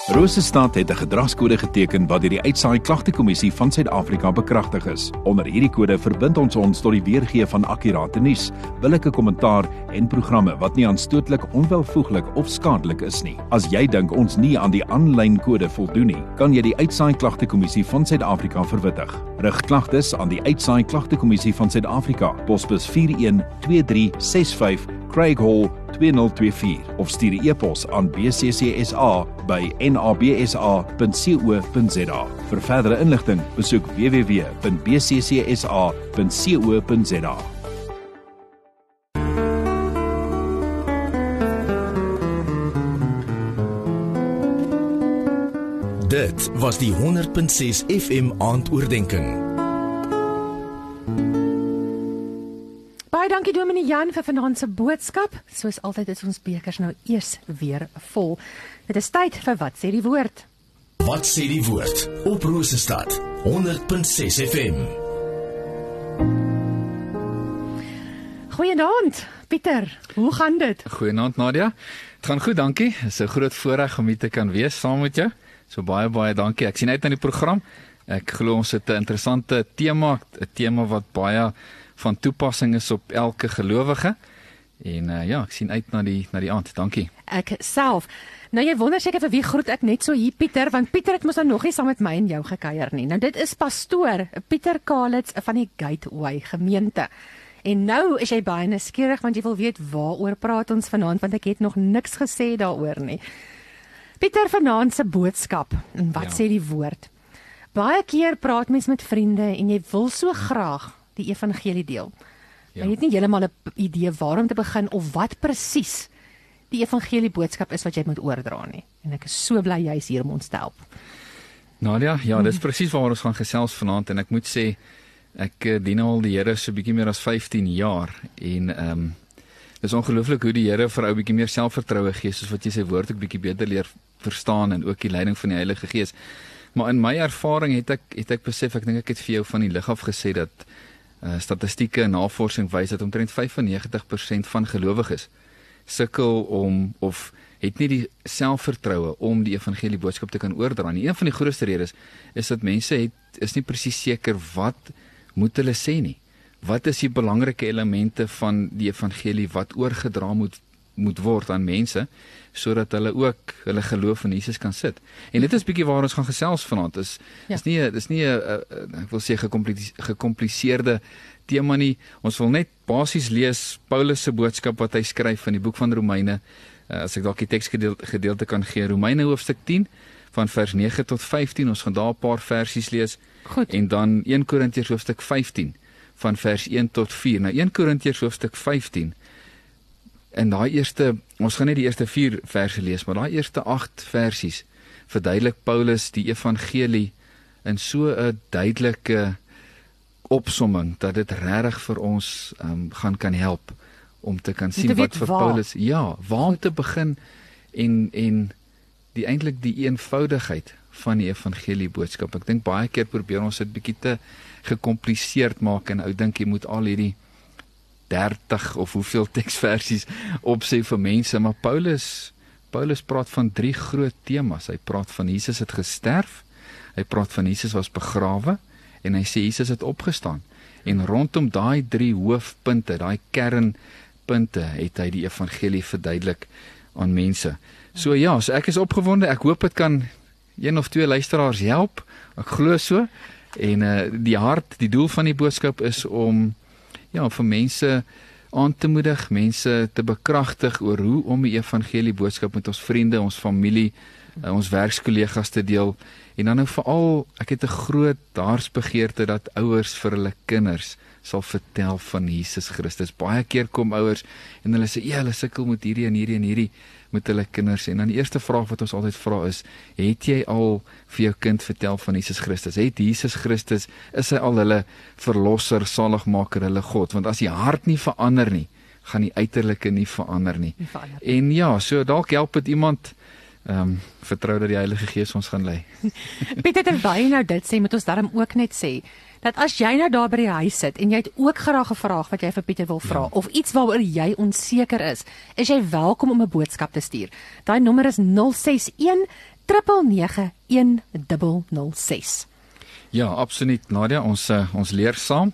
Rosestad het 'n gedragskode geteken wat deur die Uitsaai Klagtekommissie van Suid-Afrika bekragtig is. Onder hierdie kode verbind ons tot die weergee van akkurate nuus, billike kommentaar en programme wat nie aanstootlik, onwelvoeglik of skadelik is nie. As jy dink ons nie aan die aanlyn kode voldoen nie, kan jy die Uitsaai Klagtekommissie van Suid-Afrika verwittig. Rig klagtes aan die Uitsaai Klagtekommissie van Suid-Afrika, posbus 412365 Craig Hall 2024 of stuur 'n e-pos aan bccsa@nabsa.co.za. Vir verdere inligting, besoek www.bccsa.co.za. Dit was die 100.6 FM aandoordenking. Baie dankie Dominee Jan vir vanaand se boodskap. Soos altyd is ons bekers nou eers weer vol. Dit is tyd vir Wat sê die woord? Wat sê die woord? Op Rosestad 100.6 FM. Goeienaand, Pieter. Hoe gaan dit? Goeienaand Nadia. Het gaan goed, dankie. Dit is 'n groot voorreg om hier te kan wees saam met jou. So baie dankie. Ek sien uit na die program. Ek glo ons het 'n interessante tema, 'n tema wat baie van toepassing is op elke gelowige. En ek sien uit na die aand. Dankie. Ek self. Nou jy wonder seker vir wie groet ek net so hier Pieter, want Pieter het mos dan nog nie saam met my en jou gekuier nie. Nou dit is pastoor Pieter Kalitz van die Gateway gemeente. En nou is jy baie nuuskierig want jy wil weet waaroor praat ons vanaand, want ek het nog niks gesê daaroor nie. Pieter, vanaand se boodskap, en wat sê die woord? Baie keer praat mens met vriende en jy wil so graag die evangelie deel. Jy het nie heeltemal 'n idee waarom te begin of wat presies die evangelie boodskap is wat jy moet oordra nie. En ek is so bly jy is hier om ons te help. Nadia, dis presies waaroor ons gaan gesels vanaand en ek moet sê ek dien al die Here so bietjie meer as 15 jaar en dis ongelooflik hoe die Here vir ou bietjie meer selfvertroue gee soos wat jy sy woord ook bietjie beter leer verstaan en ook die leiding van die Heilige Gees. Maar in my ervaring het ek besef, ek dink ek het vir jou van die lig af gesê dat statistieke en navorsing wys dat omtrent 95% van gelowiges sukkel om of het nie die selfvertroue om die evangelie boodskap te kan oordra nie. Een van die grootste redes is dat mense is nie presies seker wat moet hulle sê nie. Wat is die belangrike elemente van die evangelie wat oorgedra moet word aan mense, sodat hulle ook hulle geloof in Jesus kan sit. En dit is bietjie waar ons gaan gesels vanaand. Dis nie 'n ek wil sê gekompliseerde tema nie. Ons wil net basies lees Paulus se boodskap wat hy skryf in die boek van Romeine. As ek dalk die teksgedeelte kan gee, Romeine hoofstuk 10 van vers 9 tot 15. Ons gaan daar 'n paar versies lees. Goed. En dan 1 Korintiërs hoofstuk 15 van vers 1 tot 4. Nou 1 Korintiërs hoofstuk 15. En ons gaan net die eerste 4 verse lees, maar daai eerste 8 versies verduidelik Paulus die evangelie in so 'n duidelike opsomming dat dit regtig vir ons kan help om te kan sien wat vir Paulus, waar om te begin en eintlik die eenvoudigheid van die evangelie boodskap. Ek dink baie keer probeer ons dit bietjie te gekompliseerd maak en ou dink jy moet al hierdie 30 of hoeveel teksversies opsê vir mense, maar Paulus praat van 3 groot temas. Hy praat van Jesus het gesterf, hy praat van Jesus was begrawe en hy sê Jesus het opgestaan. En rondom daai 3 hoofpunte, daai kernpunte, het hy die evangelie verduidelik aan mense. So ek is opgewonde. Ek hoop dit kan 1 of 2 luisteraars help. Ek glo so. En die doel van die boodskap is om vir mense aan te moedig, mense te bekragtig oor hoe om die evangelie boodskap met ons vriende, ons familie, ons werkskollegas te deel. En dan nou veral, ek het 'n groot hartsbegeerte dat ouers vir hulle kinders sal vertel van Jesus Christus. Baie keer kom ouers en hulle sê, hulle sukkel met hierdie en hierdie met hulle kinders. En dan die eerste vraag wat ons altyd vra is, het jy al vir jou kind vertel van Jesus Christus? Het Jesus Christus, is hy al hulle verlosser, saligmaker, hulle God? Want as die hart nie verander nie, gaan die uiterlike nie verander nie. En so dalk help dit iemand, vertrou dat die Heilige Gees ons gaan lei. Pieter, terwyl jy nou dit sê, moet ons daarom ook net sê, dat as jy nou daar by die huis sit en jy het ook graag 'n vraag wat jy vir Pieter wil vra of iets waaroor jy onseker is jy welkom om 'n boodskap te stuur. Daai nommer is 061 099106. Ja, absoluut Nadia, ons leer saam.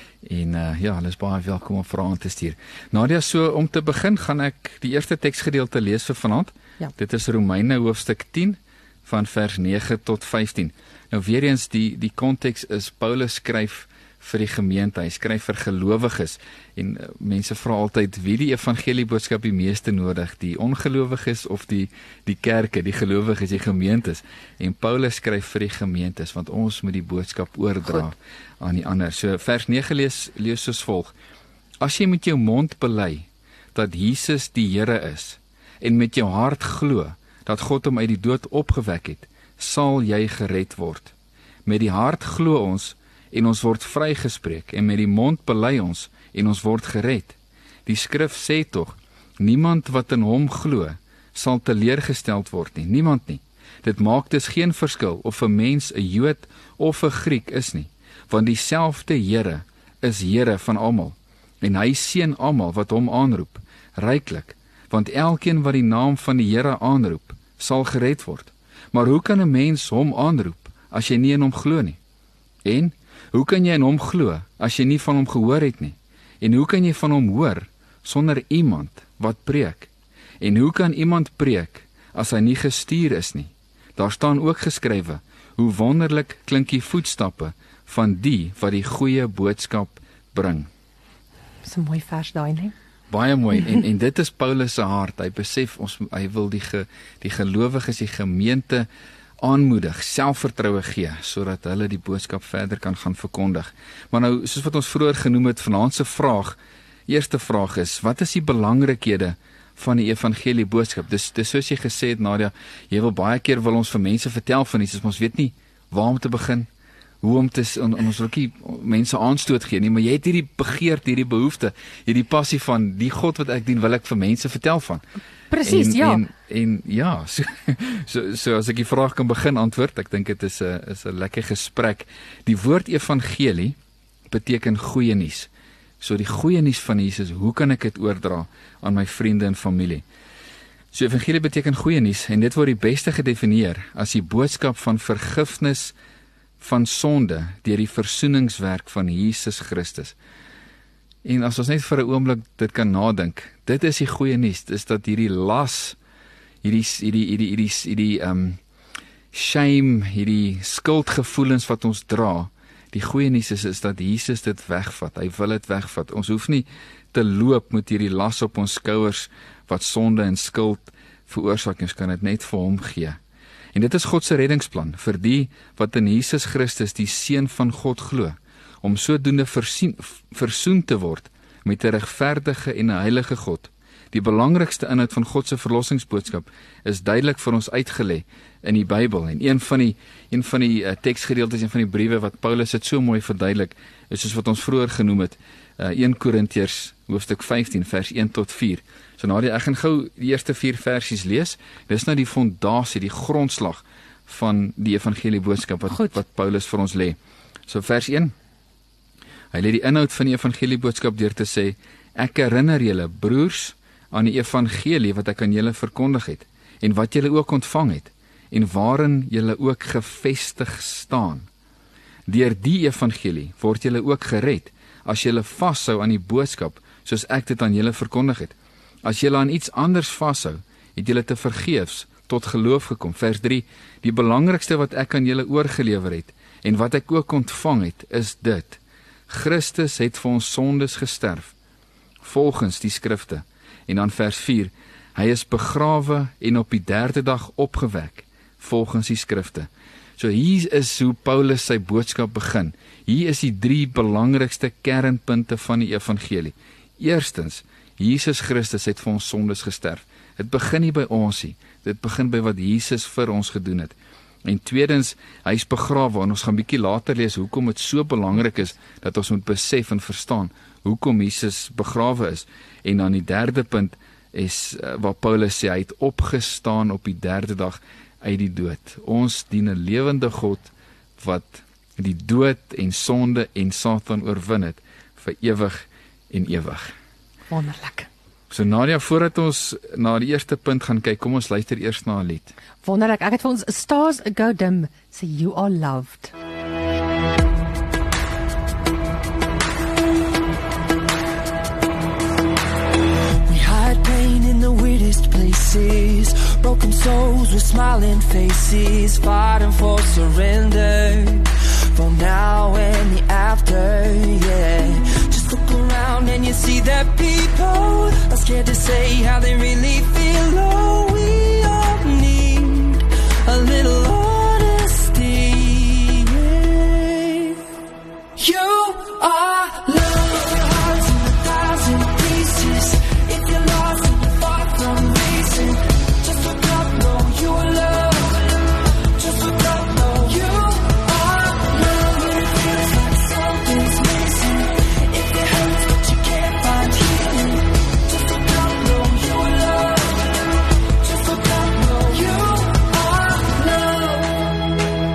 En ja, hulle is baie welkom om vrae te stuur. Nadia, so om te begin gaan ek die eerste teksgedeelte lees vir vanaand. Ja. Dit is Romeine hoofstuk 10 van vers 9 tot 15. Nou weer eens die konteks is Paulus skryf vir die gemeente, hy skryf vir gelowiges en mense vra altyd wie die evangelie boodskap die meeste nodig, die ongelowiges of die kerke, die gelowiges, die gemeentes. En Paulus skryf vir die gemeentes want ons moet die boodskap oordra aan die ander. So vers 9 lees soos volg: As jy met jou mond bely dat Jesus die Here is en met jou hart glo dat God hom uit die dood opgewek het, sal jy gered word. Met die hart glo ons en ons word vrygespreek, en met die mond bely ons en ons word gered. Die skrif sê tog, niemand wat in hom glo sal teleurgesteld word nie, niemand nie. Dit maak dus geen verskil of 'n mens 'n Jood of 'n Griek is nie, want dieselfde Here is Here van almal, en hy seën almal wat hom aanroep, ryklik, want elkeen wat die naam van die Here aanroep, sal gered word. Maar hoe kan 'n mens hom aanroep as jy nie in hom glo nie? En hoe kan jy in hom glo as jy nie van hom gehoor het nie? En hoe kan jy van hom hoor sonder iemand wat preek? En hoe kan iemand preek as hy nie gestuur is nie? Daar staan ook geskrywe, hoe wonderlik klink die voetstappe van die wat die goeie boodskap bring. Dis 'n mooi vers daai, né? Baie mooi, en dit is Paulus se hart. Hy besef hy wil die gelowiges, die gemeente aanmoedig, selfvertroue gee, sodat hulle die boodskap verder kan gaan verkondig. Maar nou, soos wat ons vroeër genoem het, vanaand se eerste vraag is, wat is die belangrikhede van die evangelie boodskap? Dis soos jy gesê het, Nadia, jy wil baie keer wil ons vir mense vertel van iets, ons weet nie waar om te begin, hoe om te, ons wil nie mense aanstoot gee nie, maar jy het hierdie begeerte, hierdie behoefte, hierdie passie van die God wat ek dien, wil ek vir mense vertel van. Presies, ja. En ja, so as ek die vraag kan begin antwoord, ek dink dit is 'n lekker gesprek. Die woord evangelie beteken goeie nuus. So die goeie nuus van Jesus, hoe kan ek dit oordra aan my vriende en familie? So evangelie beteken goeie nuus, en dit word die beste gedefinieer as die boodskap van vergifnis van sonde deur die versoeningswerk van Jesus Christus. En as ons net vir 'n oomblik dit kan nadink, dit is die goeie nuus, is dat hierdie las, hierdie shame, hierdie skuldgevoelens wat ons dra, die goeie nuus is dat Jesus dit wegvat. Hy wil dit wegvat. Ons hoef nie te loop met hierdie las op ons skouers wat sonde en skuld veroorsaak, ons kan dit net vir hom gee. En dit is God se reddingsplan vir die wat in Jesus Christus die Seun van God glo, om sodoende versoen te word met 'n regverdige en 'n heilige God. Die belangrikste inhoud van God se verlossingsboodskap is duidelik vir ons uitgelê in die Bybel. En een van die teksgedeeltes, een van die briewe wat Paulus het so mooi verduidelik, is soos wat ons vroeër genoem het, 1 Korintiërs hoofstuk 15 vers 1 tot 4. So Nadia, ek gaan gou die eerste 4 versies lees. Dis nou die fondasie, die grondslag van die evangelie boodskap wat Paulus vir ons lê. So vers 1. Hy lê die inhoud van die evangelie boodskap deur te sê, ek herinner julle broers aan die evangelie wat ek aan julle verkondig het, en wat julle ook ontvang het, en waarin julle ook gevestig staan. Deur die evangelie word julle ook gered, as julle vashou aan die boodskap, soos ek dit aan julle verkondig het. As julle aan iets anders vashou, het julle te vergeefs tot geloof gekom. Vers 3, die belangrikste wat ek aan julle oorgelewer het, en wat ek ook ontvang het, is dit. Christus het vir ons sondes gesterf, volgens die skrifte. En dan vers 4, hy is begrawe en op die 3de dag opgewek, volgens die skrifte. So hier is hoe Paulus sy boodskap begin. Hier is die 3 belangrikste kernpunte van die evangelie. Eerstens, Jesus Christus het vir ons sondes gesterf. Dit begin nie by ons nie, dit begin by wat Jesus vir ons gedoen het. En tweedens, hy is begrawe, en ons gaan bietjie later lees hoekom dit so belangrik is, dat ons moet besef en verstaan, hoekom Jesus begrawe is. En dan die 3de punt is, waar Paulus sê, hy het opgestaan op die 3de dag uit die dood. Ons dien 'n lewende God, wat die dood en sonde en Satan oorwin het, vir ewig en ewig. Wonderlik. So Nadia, voordat ons na die eerste punt gaan kyk, kom ons luister eers na 'n lied. Wonderlik, ek het vir ons Stars Go Dim, so You Are Loved. We hide pain in the weirdest places, broken souls with smiling faces, fighting for surrender, for now and the after, yeah. Just look around and you see that people are scared to say how they really feel. Oh, we all need a little honesty, yeah. You are love, your heart's in 1,000 pieces. If you're lost and you're far from reason, just look up, know you are love. Just look up, know you are love. When it feels like something's missing, if it hurts but you can't find healing, just look up, know you are love. Just look up, know you are love.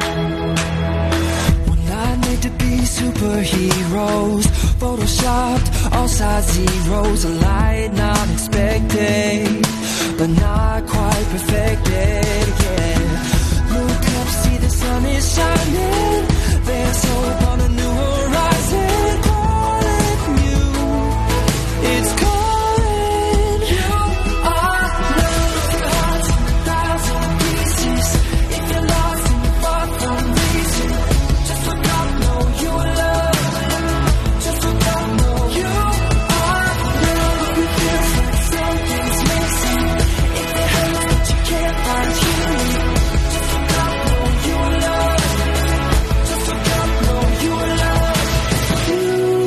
We're not made to be superheroes, photoshopped, all size zeros, a light not expected, but not quite perfected, yeah. Look up, see the sun is shining, there's hope on a new horizon, calling you, it's calling. You are love, your heart's in 1,000 pieces. If you're lost and you're far from reason, just look up, know you are love. Just look up, know you are love. It feels like something's missing, if it hurts but you can't find healing, just look up, know you are love. Just look up, know you are love. You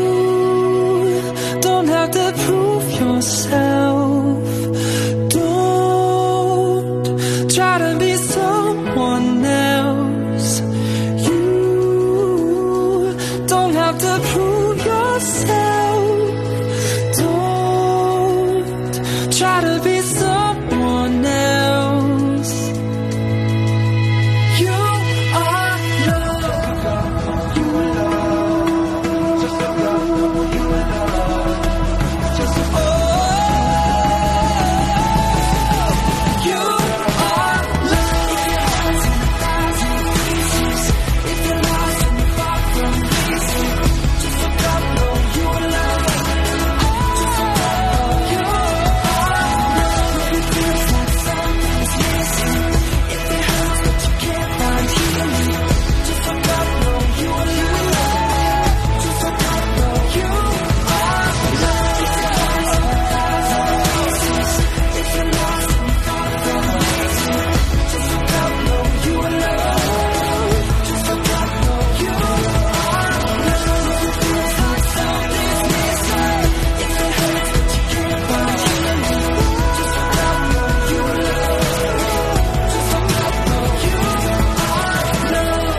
don't have to prove yourself. Don't try to be someone else. You don't have to prove yourself. Don't try to be someone else. You are love. You are love. Just look up, you are love. Just look up. You are love. If your heart's in 1,000 pieces, if you're lost and you're far from reason, just look up, know you are love. Just look up, know you are love. It feels like something's missing, if it hurts but you can't find healing, just look up, know you are love. Just look up, know you are love. If your heart's in 1,000 pieces, if you're lost and you're far from reason, just look up, know you are love. Just look up, know you are love. It feels like something's missing, if it hurts but you can't find healing, just look up, know you are love. Just look up, know you are love.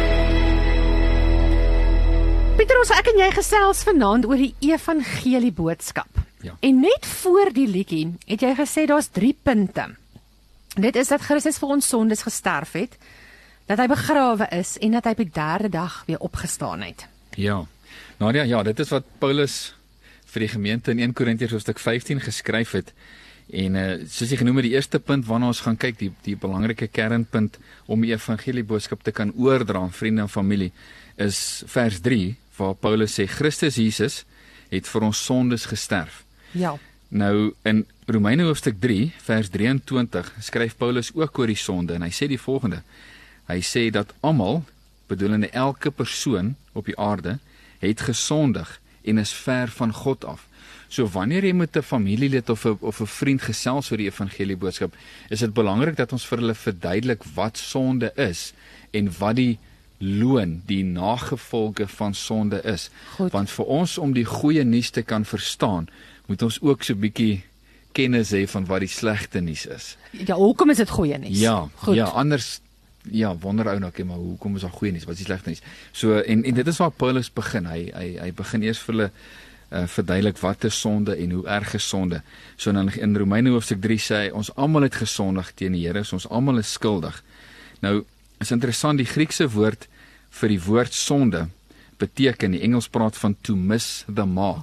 Pieter, ons ek en jy gesels vanaand oor die evangelie boodskap. Ja. En net voor die liedjie het jy gesê daar's 3 punte. Dit is dat Christus vir ons sondes gesterf het, dat hy begrawe is en dat hy op die 3de dag weer opgestaan het. Ja. Nadia, ja, dit is wat Paulus vir die gemeente in 1 Korintiërs hoofstuk 15 geskryf het. En soos jy genoem het, die eerste punt waarna ons gaan kyk, die belangrike kernpunt om die evangelie boodskap te kan oordra aan vriende en familie, is vers 3, waar Paulus sê, Christus Jesus het vir ons sondes gesterf. Ja. Nou, in Romeine hoofstuk 3, vers 23, skryf Paulus ook oor die sonde, en hy sê die volgende, hy sê dat almal, bedoelende elke persoon op die aarde, het gesondig en is ver van God af. So wanneer jy met 'n familielid of 'n vriend gesels oor die evangelie boodskap, is dit belangrik dat ons vir hulle verduidelik wat sonde is en wat die loon, die nagevolge van sonde is. Goed. Want vir ons om die goeie nuus te kan verstaan, moet ons ook so 'n bietjie kennis hê van wat die slegte nuus is. Ja, hoekom is dit goeie nuus? Ja, Goed. ja, anders ja, wonder ou nou, okay, maar hoekom is daar goeie nuus? Wat is die slegte nuus? So en dit is waar Paulus begin. Hy begin eers vir hulle verduidelik wat is sonde en hoe erg is sonde. So dan in Romeine hoofstuk 3 sê hy, ons almal het gesondig teen die Here, so ons almal is skuldig. Nou, is interessant, die Griekse woord vir die woord sonde beteken, die Engels praat van to miss the mark.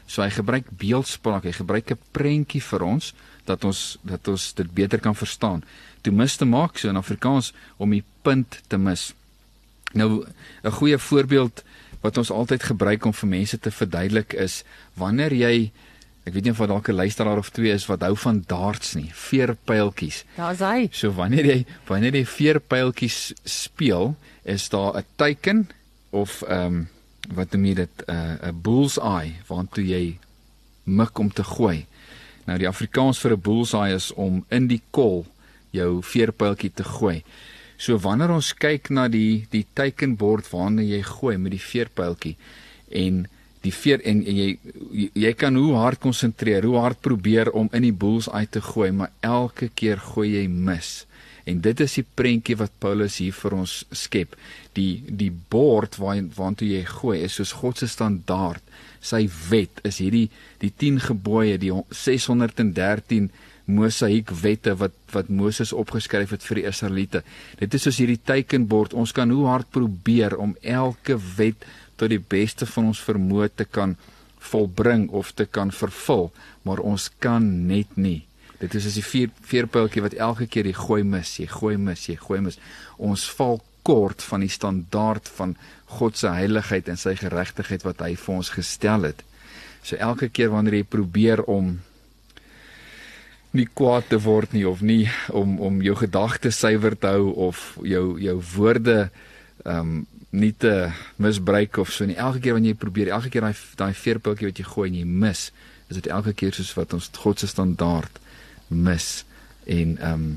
So hy gebruik beeldspraak, hy gebruik 'n prentjie vir ons dat ons dit beter kan verstaan. Toe mis te maak, so in Afrikaans om die punt te mis. Nou 'n goeie voorbeeld wat ons altyd gebruik om vir mense te verduidelik is wanneer jy, ek weet nie of daar dalk 'n luisteraar of twee is wat hou van darts nie, veerpyltjies. Daar's hy. So wanneer jy veerpyltjies speel, is daar 'n teiken of wat noem jy dit, 'n bullseye waartoe jy mik om te gooi. Nou die Afrikaans vir 'n bullseye is om in die kol jou veerpyltjie te gooi. So wanneer ons kyk na die teikenbord waarna jy gooi met die veerpyltjie en die veer en jy kan hoe hard konsentreer, hoe hard probeer om in die bullseye te gooi, maar elke keer gooi jy mis. En dit is die prentjie wat Paulus hier vir ons skep. Die bord waartoe jy gooi is soos God se standaard. Sy wet is hierdie die 10 gebooie, die 613 Mosaïekwette wat Moses opgeskryf het vir die Israeliete. Dit is soos hierdie teikenbord. Ons kan hoe hard probeer om elke wet tot die beste van ons vermoë te kan volbring of te kan vervul, maar ons kan net nie. Dit is as die veerpyltjie wat elke keer jy gooi mis. Ons val kort van die standaard van God se heiligheid en sy geregtigheid wat hy vir ons gestel het. So elke keer wanneer jy probeer om nie kwaad te word nie, of nie om jou gedagtes suiwer te hou, of jou woorde nie te misbruik of so nie. Elke keer wanneer jy probeer, elke keer daai veerpyltjie wat jy gooi en jy mis, is dit elke keer soos wat ons God se standaard mis en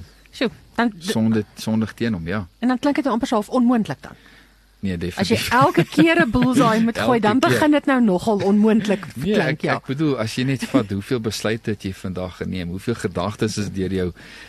sondig teen hom, ja. En dan klink dit amper half onmoontlik dan. Nee, definitief. As jy elke keer 'n bullseye moet gooi, dan begin dit nou nogal onmoontlik klink, ja. Ek bedoel, as jy net vat hoeveel besluite het jy vandag geneem, hoeveel gedagtes is deur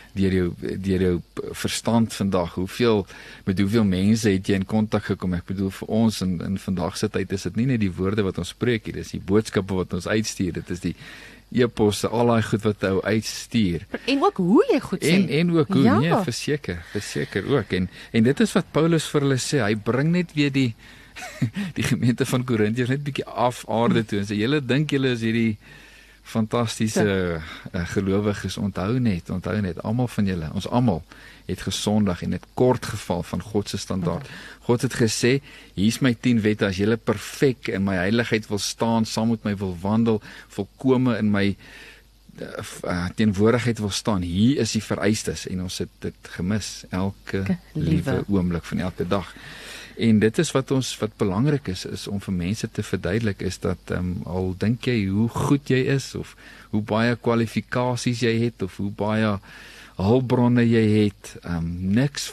jou verstand vandag, met hoeveel mense het jy in kontak gekom. Ek bedoel, vir ons in vandag se tyd is dit nie net die woorde wat ons spreek hier, dis die boodskappe wat ons uitstuur, dit is die e-posse, al daai goed wat hy uitstuur. En ook hoe jy goed sê. En ook hoe, ja. Nee, verseker ook. En dit is wat Paulus vir hulle sê, hy bring net weer die gemeente van Korintiërs net bietjie af aarde toe en sê, julle dink julle is hierdie fantastiese gelowiges, onthou net, almal van julle, ons almal het gesondig en het kort geval van God se standaard. God het gesê, hier's my 10 wette, as julle perfek in my heiligheid wil staan, saam met my wil wandel, volkome in my teenwoordigheid wil staan, hier is die vereistes, en ons het dit gemis, elke liewe oomblik van elke dag. En dit is wat belangrik is om vir mense te verduidelik, is dat al dink jy hoe goed jy is, of hoe baie kwalifikasies jy het, of hoe baie hulpbronne jy het, niks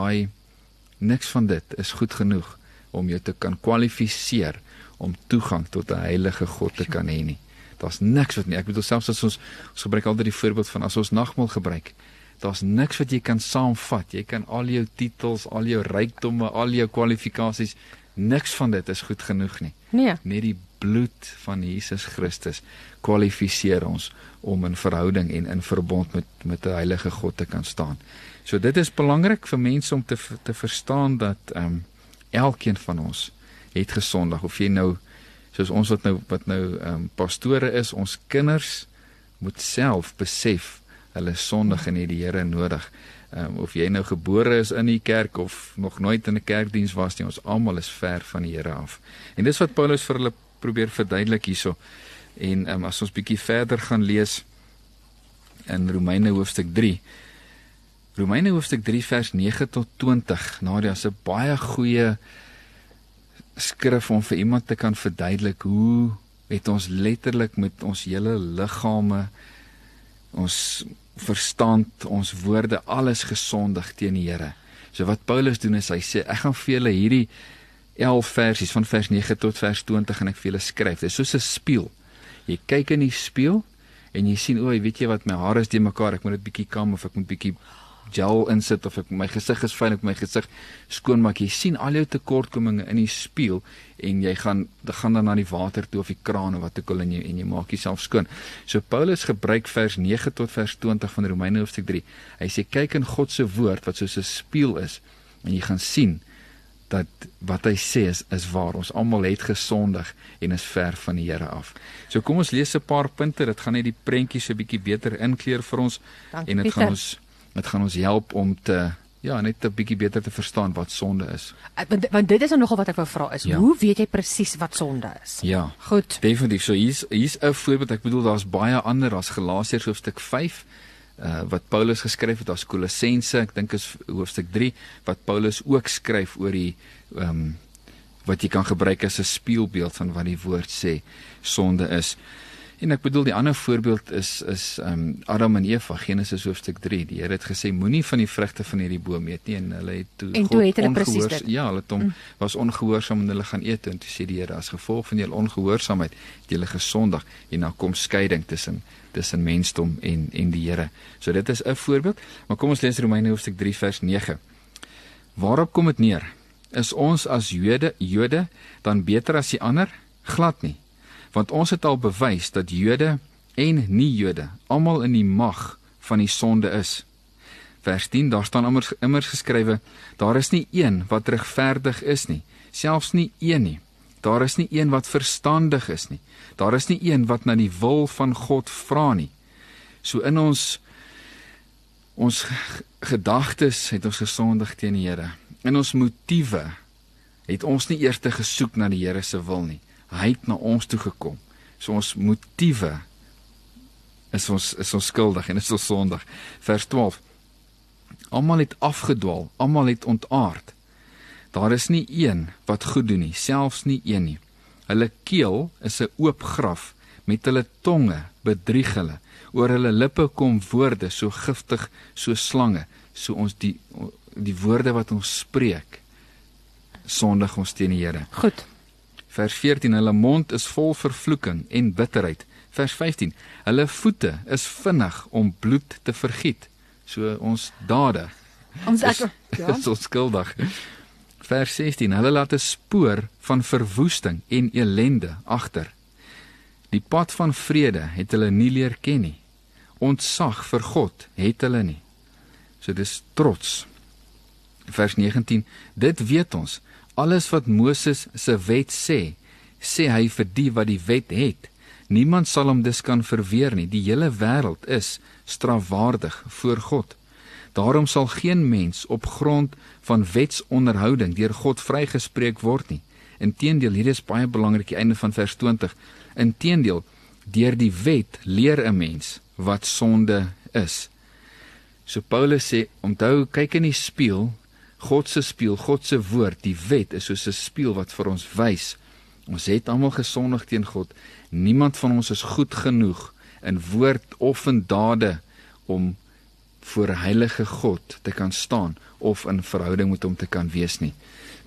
van dit is goed genoeg om jou te kan kwalifiseer om toegang tot 'n heilige God te kan hê nie. Daar's niks wat nie. Ek bedoel, selfs as ons gebruik altyd die voorbeeld van as ons nagmaal gebruik, daar's niks wat jy kan saamvat. Jy kan al jou titels, al jou rykdomme, al jou kwalifikasies, niks van dit is goed genoeg nie. Nee. Net die bloed van Jesus Christus kwalifiseer ons om in verhouding en in verbond met 'n heilige God te kan staan. So dit is belangrik vir mense om te verstaan dat elkeen van ons het gesondig, of jy nou soos ons wat nou pastore is, ons kinders moet self besef hulle is sondig en het die Here nodig. Of jy nou gebore is in die kerk of nog nooit in 'n kerkdiens was nie, ons almal is ver van die Here af. En dis wat Paulus vir hulle probeer verduidelik hierso. En as ons bietjie verder gaan lees in Romeine hoofstuk 3. Romeine hoofstuk 3 vers 9 tot 20. Nadia is 'n baie goeie skrif om vir iemand te kan verduidelik hoe het ons letterlik met ons hele liggame, ons verstand, ons woorde, alles gesondig teen die Here. So wat Paulus doen is, hy sê, ek gaan vir julle hierdie 11 versies, van vers 9 tot vers 20, en ek vir julle skryf. Dit is soos 'n spieël. Jy kyk in die spieël, en jy sien, weet jy wat, my hare is die mekaar, ek moet dit bietjie kam, of ek moet bietjie gel insit, of my gesig is fyn, ek moet my gesig skoonmaak. Jy sien al jou tekortkominge in die spieël, en jy gaan dan na die water toe, of die kraan, of wat ook al, en jy maak jouself skoon. So Paulus gebruik vers 9 tot vers 20 van Romeine hoofstuk 3. Hy sê, kyk in God se woord, wat soos 'n spieël is, en jy gaan sien, dat wat hy sê is waar. Ons almal het gesondig en is ver van die Here af. So kom ons lees 'n paar punte, dit gaan net die prentjies 'n bietjie beter inkleur vir ons. Dankie, En dit Pieter. gaan ons help om net 'n bietjie beter te verstaan wat sonde is. Want dit is nogal wat ek wou vra is, Ja. hoe weet jy presies wat sonde is? Ja. Goed. Definitief. So hier's 'n voorbeeld. Ek bedoel daar's baie ander, daar's Galasiërs hoofstuk 5 wat Paulus geskryf het, daar's Kolossense, ek dink is hoofstuk 3 wat Paulus ook skryf oor die wat jy kan gebruik as 'n spieelbeeld van wat die woord sê sonde is. En ek bedoel die ander voorbeeld is Adam en Eva, Genesis hoofstuk 3. Die Here het gesê moenie van die vrugte van hierdie boom eet nie en hulle het toe het hulle presies dit. Ja, hulle het hom was ongehoorsaam en hulle gaan eet en toe sê die Here as gevolg van julle ongehoorsaamheid het julle gesondig en dan kom skeiding tussen mensdom en die Here. So dit is 'n voorbeeld, maar kom ons lees Romeine hoofstuk 3 vers 9. Waarop kom dit neer? Is ons as Jode dan beter as die ander? Glad nie. Want ons het al bewys dat Jode en nie-Jode almal in die mag van die sonde is. Vers 10, daar staan immers geskrywe, daar is nie een wat regverdig is nie, selfs nie een nie. Daar is nie een wat verstandig is nie. Daar is nie een wat na die wil van God vra nie. So in ons gedagtes het ons gesondig teen die Here. In ons motiewe het ons nie eers te gesoek na die Here se wil nie. Hy het na ons toe gekom. So ons motiewe is ons skuldig en is ons sondig. Vers 12. Almal het afgedwaal, almal het ontaard. Daar is nie een wat goed doen nie, selfs nie een nie. Hulle keel is 'n oop graf, met hulle tonge bedrieg hulle. Oor hulle lippe kom woorde so giftig so slange. So ons die woorde wat ons spreek, sondig ons teen die Here. Goed. Vers 14, hulle mond is vol vervloeking en bitterheid. Vers 15, hulle voete is vinnig om bloed te vergiet. So ons dade is onskuldig. Vers 16, hulle laat 'n spoor van verwoesting en elende agter. Die pad van vrede het hulle nie leer ken nie. Ontzag vir God het hulle nie. So dis trots. Vers 19, dit weet ons, alles wat Moses se wet sê hy vir die wat die wet het. Niemand sal hom dus kan verweer nie. Die hele wêreld is strafwaardig voor God. Daarom sal geen mens op grond van wetsonderhouding deur God vrygespreek word nie. Inteendeel, hier is baie belangrik, die einde van vers 20. Inteendeel, deur die wet leer 'n mens wat sonde is. So Paulus sê, onthou, kyk in die spieël, God se woord, die wet is soos 'n spieël wat vir ons wys. Ons het almal gesondig teen God. Niemand van ons is goed genoeg in woord of in dade om voor 'n heilige God te kan staan of in verhouding met hom te kan wees nie.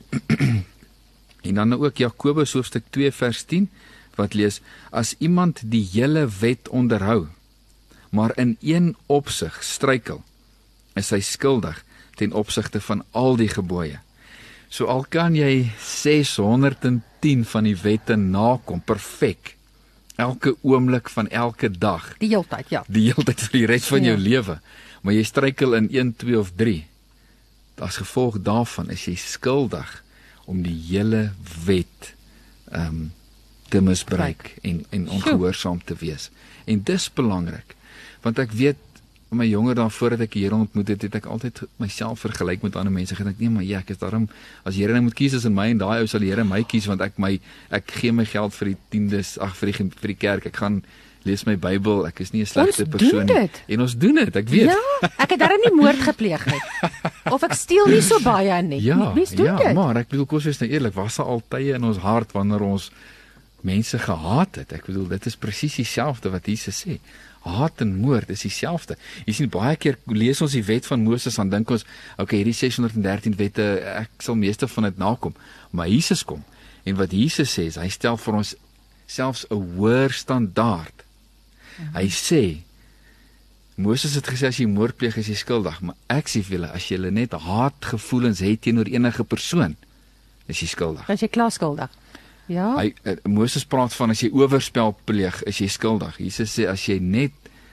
En dan ook Jakobus hoofstuk 2 vers 10 wat lees, as iemand die hele wet onderhou, maar in een opsig struikel, is hy skuldig ten opsigte van al die gebooie. So al kan jy 610 van die wette nakom, perfek, elke oomblik van elke dag, Die heeltyd, ja. die hele tyd vir die res van jou Ja. lewe, maar jy struikel in 1, 2 of 3, as gevolg daarvan is jy skuldig om die hele wet te misbruik en ongehoorsaam te wees. En dis belangrik, want ek weet, my jonger dan voordat ek die Here ontmoet het, het ek altyd myself vergelyk met ander mense, en ek nee, maar ja, ek is daarom, as die Here nou moet kies as in my en daai ou sal die Here my kies, want ek gee my geld vir die tiendes, vir die kerk, ek gaan lees my Bybel, ek is nie 'n slegte persoon nie. dit. En ons doen dit, ek weet. Ja, ek het darem nie moord gepleeg nie. Of ek steel nie so baie nie. Ja, Mens doen dit. maar ek bedoel, kom ons wees nou eerlik, was daar al tye in ons hart wanneer ons mense gehaat het? Ek bedoel, dit is presies dieselfde wat Jesus sê. Haat en moord is dieselfde. Jy sien, baie keer lees ons die wet van Moses, dan dink ons, okay, hierdie 613 wette, ek sal meeste van dit nakom. Maar Jesus kom, en wat Jesus sê, is, hy stel vir ons selfs 'n hoër standaard. Hy sê, Moses het gesê, as jy moord pleeg, is jy skuldig, maar ek sê vir julle, as jy net haatgevoelens het teenoor enige persoon, is jy skuldig. As jy klaar skuldig. Ja. Moses praat van, as jy oorspel pleeg, is jy skuldig. Jesus sê, as jy net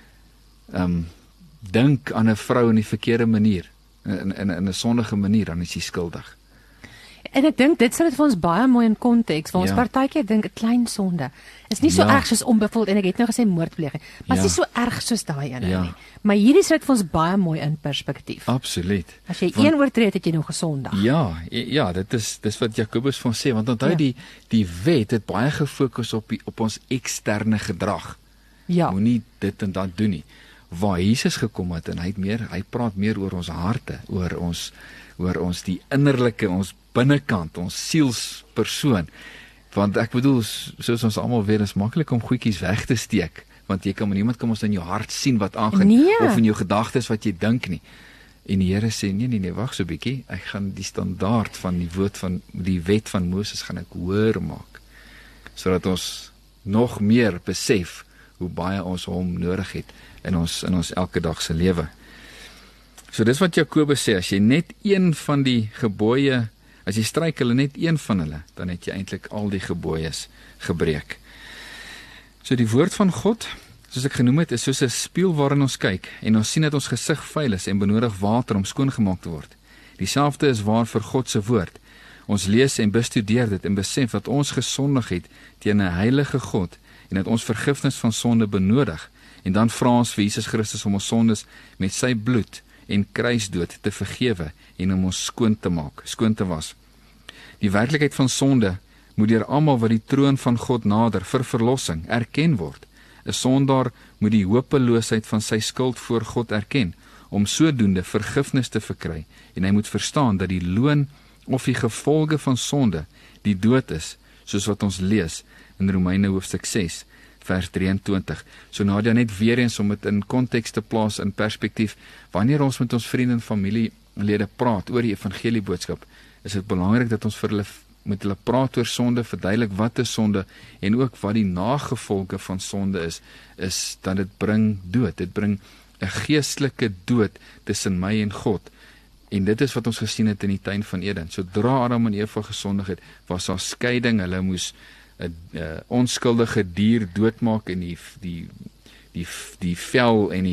dink aan 'n vrou in die verkeerde manier, in 'n sondige manier, dan is jy skuldig. En ek dink dit sit dit vir ons baie mooi in konteks, waar ons Ja. partykeer dink 'n klein sonde is nie so Ja. erg soos onbevoeld, en ek het nou gesê moordpleging, maar Ja. is nie so erg soos daai ene Ja. nie. Maar hierdie sit vir ons baie mooi in perspektief. Absoluut. As jy Want- een oortree het, het jy nog gesondig. Ja, dis wat Jakobus vir ons sê, want onthou Ja. die wet het baie gefokus op ons eksterne gedrag. Ja. Moenie dit en dat doen nie. Waar Jesus gekom het en hy praat meer oor ons harte, oor ons die innerlike, ons binnekant, ons sielspersoon. Want ek bedoel, soos ons almal weet, is maklik om goedjies weg te steek, want niemand kan ons in jou hart sien wat aangaan, Nee. of in jou gedagtes wat jy dink nie. En die Here sê nee, wag so 'n bietjie, ek gaan die standaard van die wet van Moses gaan ek hoër maak, sodat ons nog meer besef hoe baie ons hom nodig het in ons elke dag se lewe. So dis wat Jakobus sê, as jy net een van die gebooie, as jy struikel net een van hulle, dan het jy eintlik al die gebooies gebreek. So die woord van God, soos ek genoem het, is soos 'n spieël waarin ons kyk en ons sien dat ons gesig vuil is en benodig water om skoongemaak te word. Dieselfde is waar vir God se woord. Ons lees en bestudeer dit en besef dat ons gesondig het teen 'n heilige God en dat ons vergifnis van sonde benodig. En dan vra ons vir Jesus Christus om ons sondes met sy bloed en kruisdood te vergewe en om ons skoon te was. Die werklikheid van sonde moet deur almal wat die troon van God nader vir verlossing erken word. 'n Sondaar moet die hopeloosheid van sy skuld voor God erken, om sodoende vergifnis te verkry, en hy moet verstaan dat die loon of die gevolge van sonde die dood is, soos wat ons lees in Romeine hoofstuk 6 vers 23. So Nadia, net weer eens om dit in konteks te plaas, in perspektief, wanneer ons met ons vriende en familielede praat oor die evangelieboodskap, is dit belangrik dat ons met hulle praat oor sonde, verduidelik wat is sonde, en ook wat die nagevolge van sonde is dat dit bring dood, dit bring 'n geestelike dood tussen my en God. En dit is wat ons gesien het in die tuin van Eden. Sodra Adam en Eva gesondig het, was daar skeiding. Hulle moes 'n onskuldige dier doodmaak en die vel en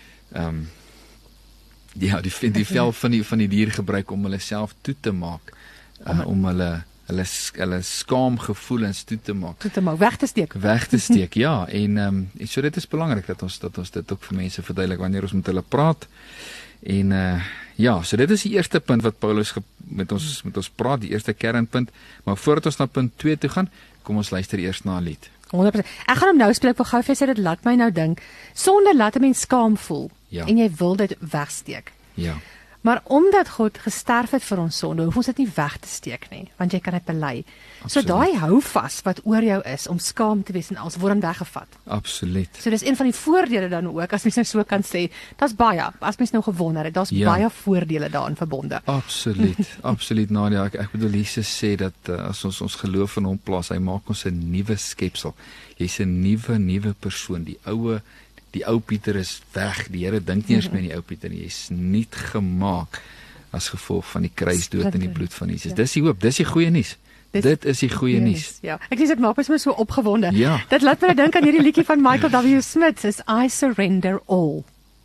die vel van die dier gebruik om hulle self toe te maak, om hulle skaamgevoelens toe te maak. Weg te steek. Ja, en so dit is belangrik dat ons dit ook vir mense verduidelik wanneer ons met hulle praat. En so dit is die eerste punt wat Paulus met ons praat, die eerste kernpunt. Maar voordat ons na punt 2 toe gaan, kom ons luister eers na 'n lied. 100%. Ek gaan hom nou speel, ek wil gou vir sê, dit laat my nou dink, sonde laat 'n mens skaam voel, Ja. en jy wil dit wegsteek. Ja. Maar omdat God gesterf het vir ons sonde, hoef ons dit nie weg te steek nie, want jy kan dit bely. So Absoluut. daai hou vas wat oor jou is, om skaam te wees en alles, word dan weggevat. Absoluut. So dis een van die voordele dan ook, as mens nou so kan sê, daar's baie, as mens nou gewonder het, daar's Ja. baie voordele daarin verbonde. Absoluut Nadia, ek bedoel Jesus sê dat as ons geloof in hom plaas, hy maak ons 'n nuwe skepsel. Jy's 'n nuwe persoon. Die ou Pieter is weg. Die Here dink nie eens meer aan die ou Pieter nie. Jy's nuut gemaak as gevolg van die kruisdood en die bloed van Jesus. Ja. Dis die hoop, dis die goeie nuus. Dit is die goeie nuus. Ja, ek sê dit maak my so opgewonde. Ja. Dit laat my nou dink aan hierdie liedjie van Michael W. Smith, is I Surrender All.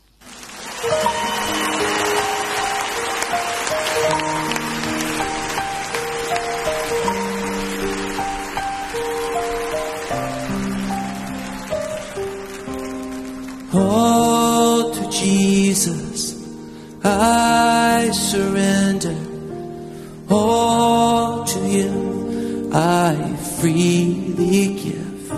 All to Jesus I surrender. All to Him I freely give.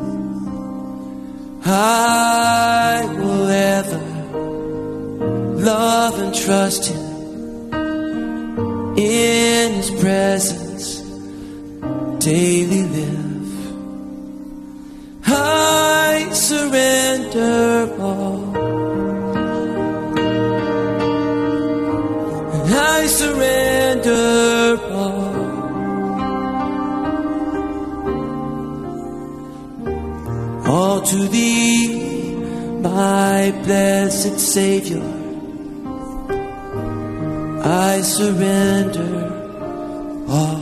I will ever love and trust Him. In His presence daily live. I surrender all. And I surrender all. All to Thee, my blessed Savior. I surrender all.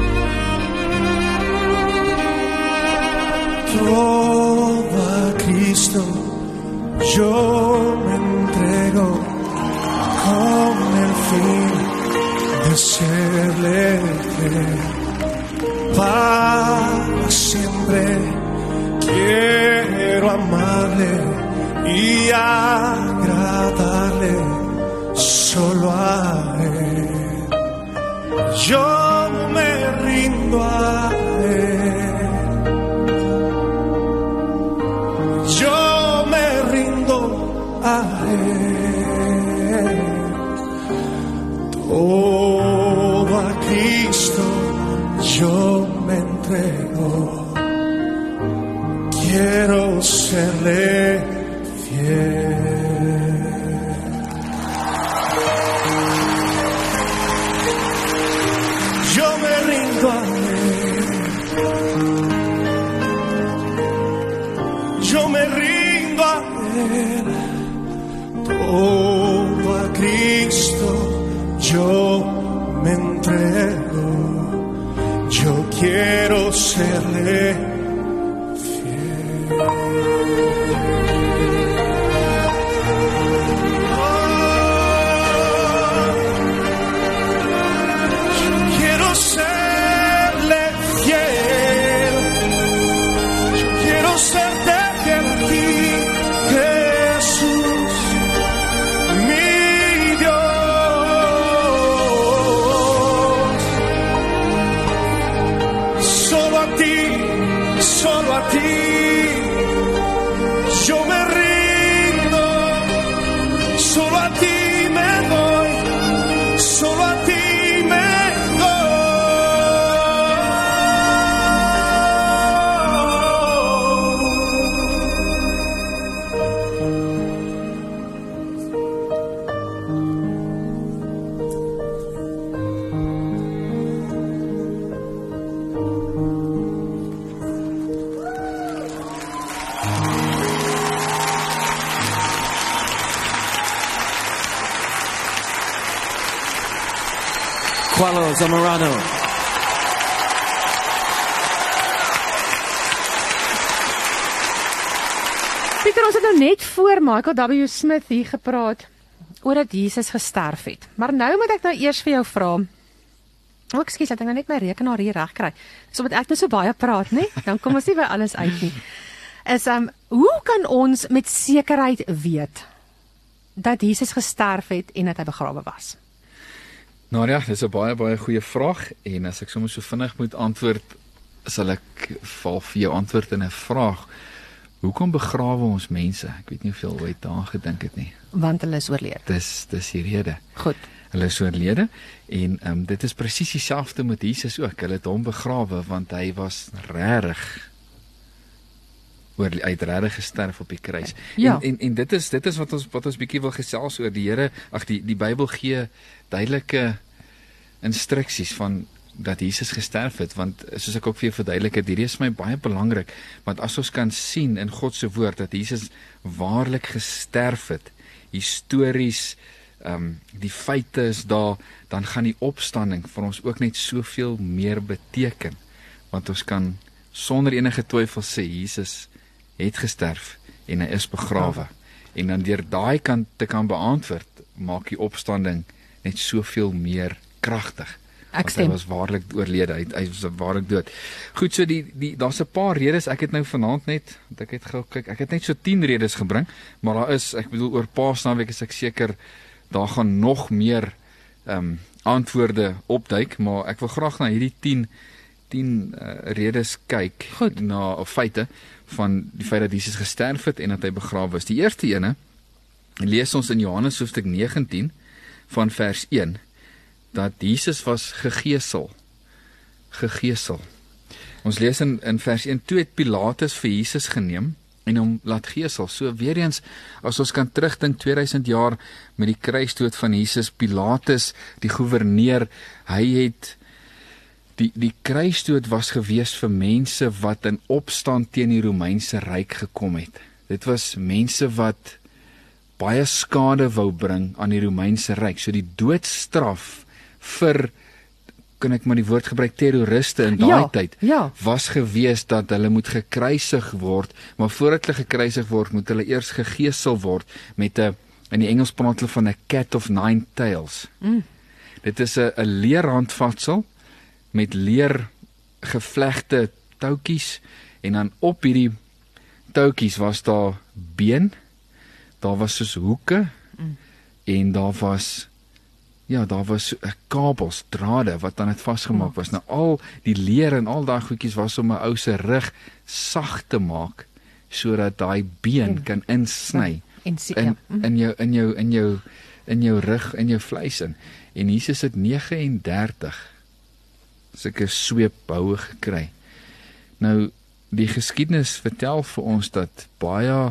Trova Cristo Cristo yo me entrego con el fin de serle fiel. Para siempre quiero amarle y agradarle solo a Él. Yo me rindo a Él. Yo me rindo a Él. Todo a Cristo yo me entrego. Quiero serle fiel. Yo me rindo a Él. Yo me rindo a Él. Todo a Cristo yo me entrego. Yo quiero serle fiel. Qualo Zamorano. Pieter, ons het nou net voor Michael W. Smith hier gepraat oor dat Jesus gesterf het. Maar nou moet ek nou eers vir jou vra. Ekskuus, ek het nou net my rekenaar hier reg kry. So omdat ek nou so baie praat, né? Dan kom ons nie by alles uit nie. Hoe kan ons met sekerheid weet dat Jesus gesterf het en dat hy begrawe was? Nou ja, dis 'n baie goeie vraag en as ek sommer so vinnig moet antwoord, sal ek val vir jou antwoord in 'n vraag. Hoekom begrawe ons mense? Ek weet nie hoeveel ooit daaraan gedink het nie. Want hulle is oorlede. Dis die rede. Goed. Hulle is oorlede en dit is presies dieselfde met Jesus ook. Hulle het hom begrawe want hy was regtig uitregtig gesterf op die kruis. Ja. En dit is wat ons bietjie wil gesels oor. Die Here, die Bybel gee duidelike instruksies van dat Jesus gesterf het, want soos ek ook vir jou verduidelik het, hierdie is my baie belangrik, want as ons kan sien in God se woord dat Jesus waarlik gesterf het, histories, die feite is daar, dan gaan die opstanding vir ons ook net soveel meer beteken, want ons kan sonder enige twyfel sê Jesus het gesterf en hy is begrawe. En dan deur daai kant te kan beantwoord, maak die opstanding net soveel meer kragtig. Ek stem. Hy was waarlik oorlede, hy was waarlik dood. Goed, so daar's 'n paar redes, ek het nou vanaand net, ek het gou kyk, ek het net so 10 redes gebring, maar daar is, ek bedoel oor Paasnaweek is ek seker, daar gaan nog meer antwoorde opduik, maar ek wil graag na hierdie 10 redes kyk, Goed. na feite, van die feit dat Jesus gesterf het en dat hy begrawe is. Die eerste ene, lees ons in Johannes hoofstuk 19, van vers 1, dat Jesus was gegeesel. Ons lees in vers 1, toe het Pilatus vir Jesus geneem en hom laat geesel. So weer eens, as ons kan terugdink 2000 jaar met die kruisdood van Jesus, Pilatus, die gouverneur, hy het die kruisdood was gewees vir mense wat in opstand teen die Romeinse ryk gekom het. Dit was mense wat baie skade wou bring aan die Romeinse ryk. So die doodstraf vir kan ek maar die woord gebruik, terroriste in daai tyd, ja. was gewees dat hulle moet gekruisig word, maar voordat hulle gekruisig word, moet hulle eers gegeesel word met 'n, in die Engels praat hulle van 'n cat of 9 tails. Dit is 'n leerhandvatsel met leer gevlegte toutjies, en dan op hierdie toutjies was daar been, daar was soos hoeke, en daar was kabels, drade wat dan het vasgemaak was. Nou al die leer en al daai goedjies was om 'n ou se rug sag te maak sodat daai been kan insny in jou rug, in jou vleis in. En Jesus het 39 sulke sweephoue gekry. Nou die geskiedenis vertel vir ons dat baie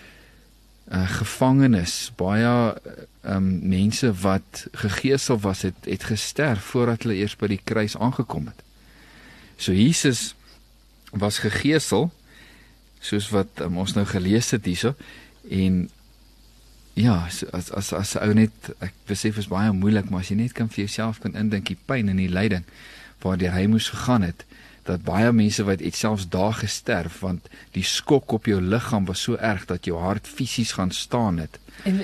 gevangenes, baie mense wat gegeesel was, het gesterf voordat hulle eers by die kruis aangekom het. So Jesus was gegeesel, soos wat ons nou gelees het hierso, en ja, as ou net, ek besef is baie moeilik, maar as jy net kan vir jouself kan indink die pyn en die lyding waardeur hy moes gegaan het, dat baie mense wat het selfs daar gesterf, want die skok op jou liggaam was so erg dat jou hart fisies gaan staan het.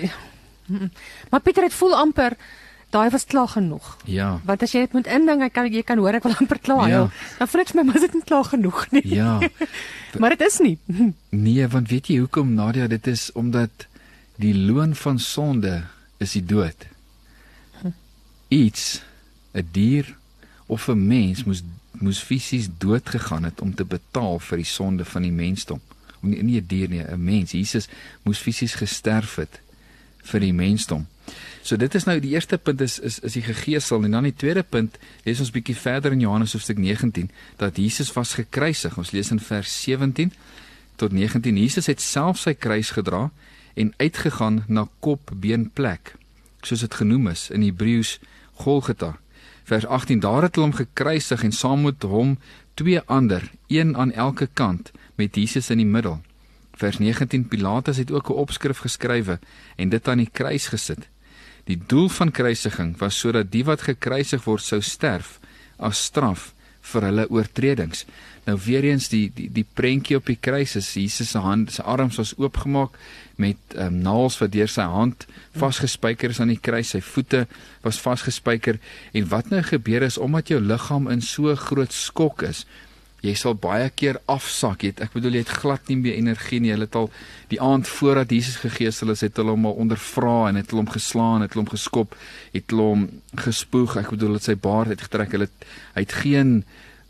Maar Pieter, het voel amper, daai was klaar genoeg. Ja. Want as jy dit moet indink, jy kan hoor ek wil amper klaar, Ja. dan voel ek vir my, maar dit nie klaar genoeg nie. Ja. Maar dit is nie. Nee, want weet jy hoekom, Nadia, dit is omdat die loon van sonde is die dood. Iets, 'n dier of 'n mens moes fisies dood gegaan het om te betaal vir die sonde van die mensdom. Nie 'n dier nie, 'n mens. Jesus moes fisies gesterf het vir die mensdom. So dit is nou die eerste punt is die gegeesel, en dan die tweede punt, lees ons bietjie verder in Johannes hoofstuk 19, dat Jesus was gekruisig. Ons lees in vers 17 tot 19, Jesus het self sy kruis gedra en uitgegaan na kop-beenplek, soos dit genoem is in Hebreëus Golgotha. Vers 18, daar het hulle hom gekruisig en saam met hom 2 ander, een aan elke kant, met Jesus in die middel. Vers 19, Pilatus het ook 'n opskrif geskrywe en dit aan die kruis gesit. Die doel van kruisiging was sodat die wat gekruisig word sou sterf as straf vir hulle oortredings. Nou weer eens die prentjie op die kruis is Jesus se hand, sy arms was oopgemaak met naels wat deur sy hand vasgespijker is aan die kruis, sy voete was vasgespijker, en wat nou gebeur is, omdat jou liggaam in so groot skok is, jy sal baie keer afsak, jy het glad nie meer energie nie, hulle het al die aand voordat Jesus gegeesel is, het hulle hom al ondervra, en het hulle hom geslaan, het hulle hom geskop, het hulle hom gespoeg, het sy baard uitgetrek, hy het geen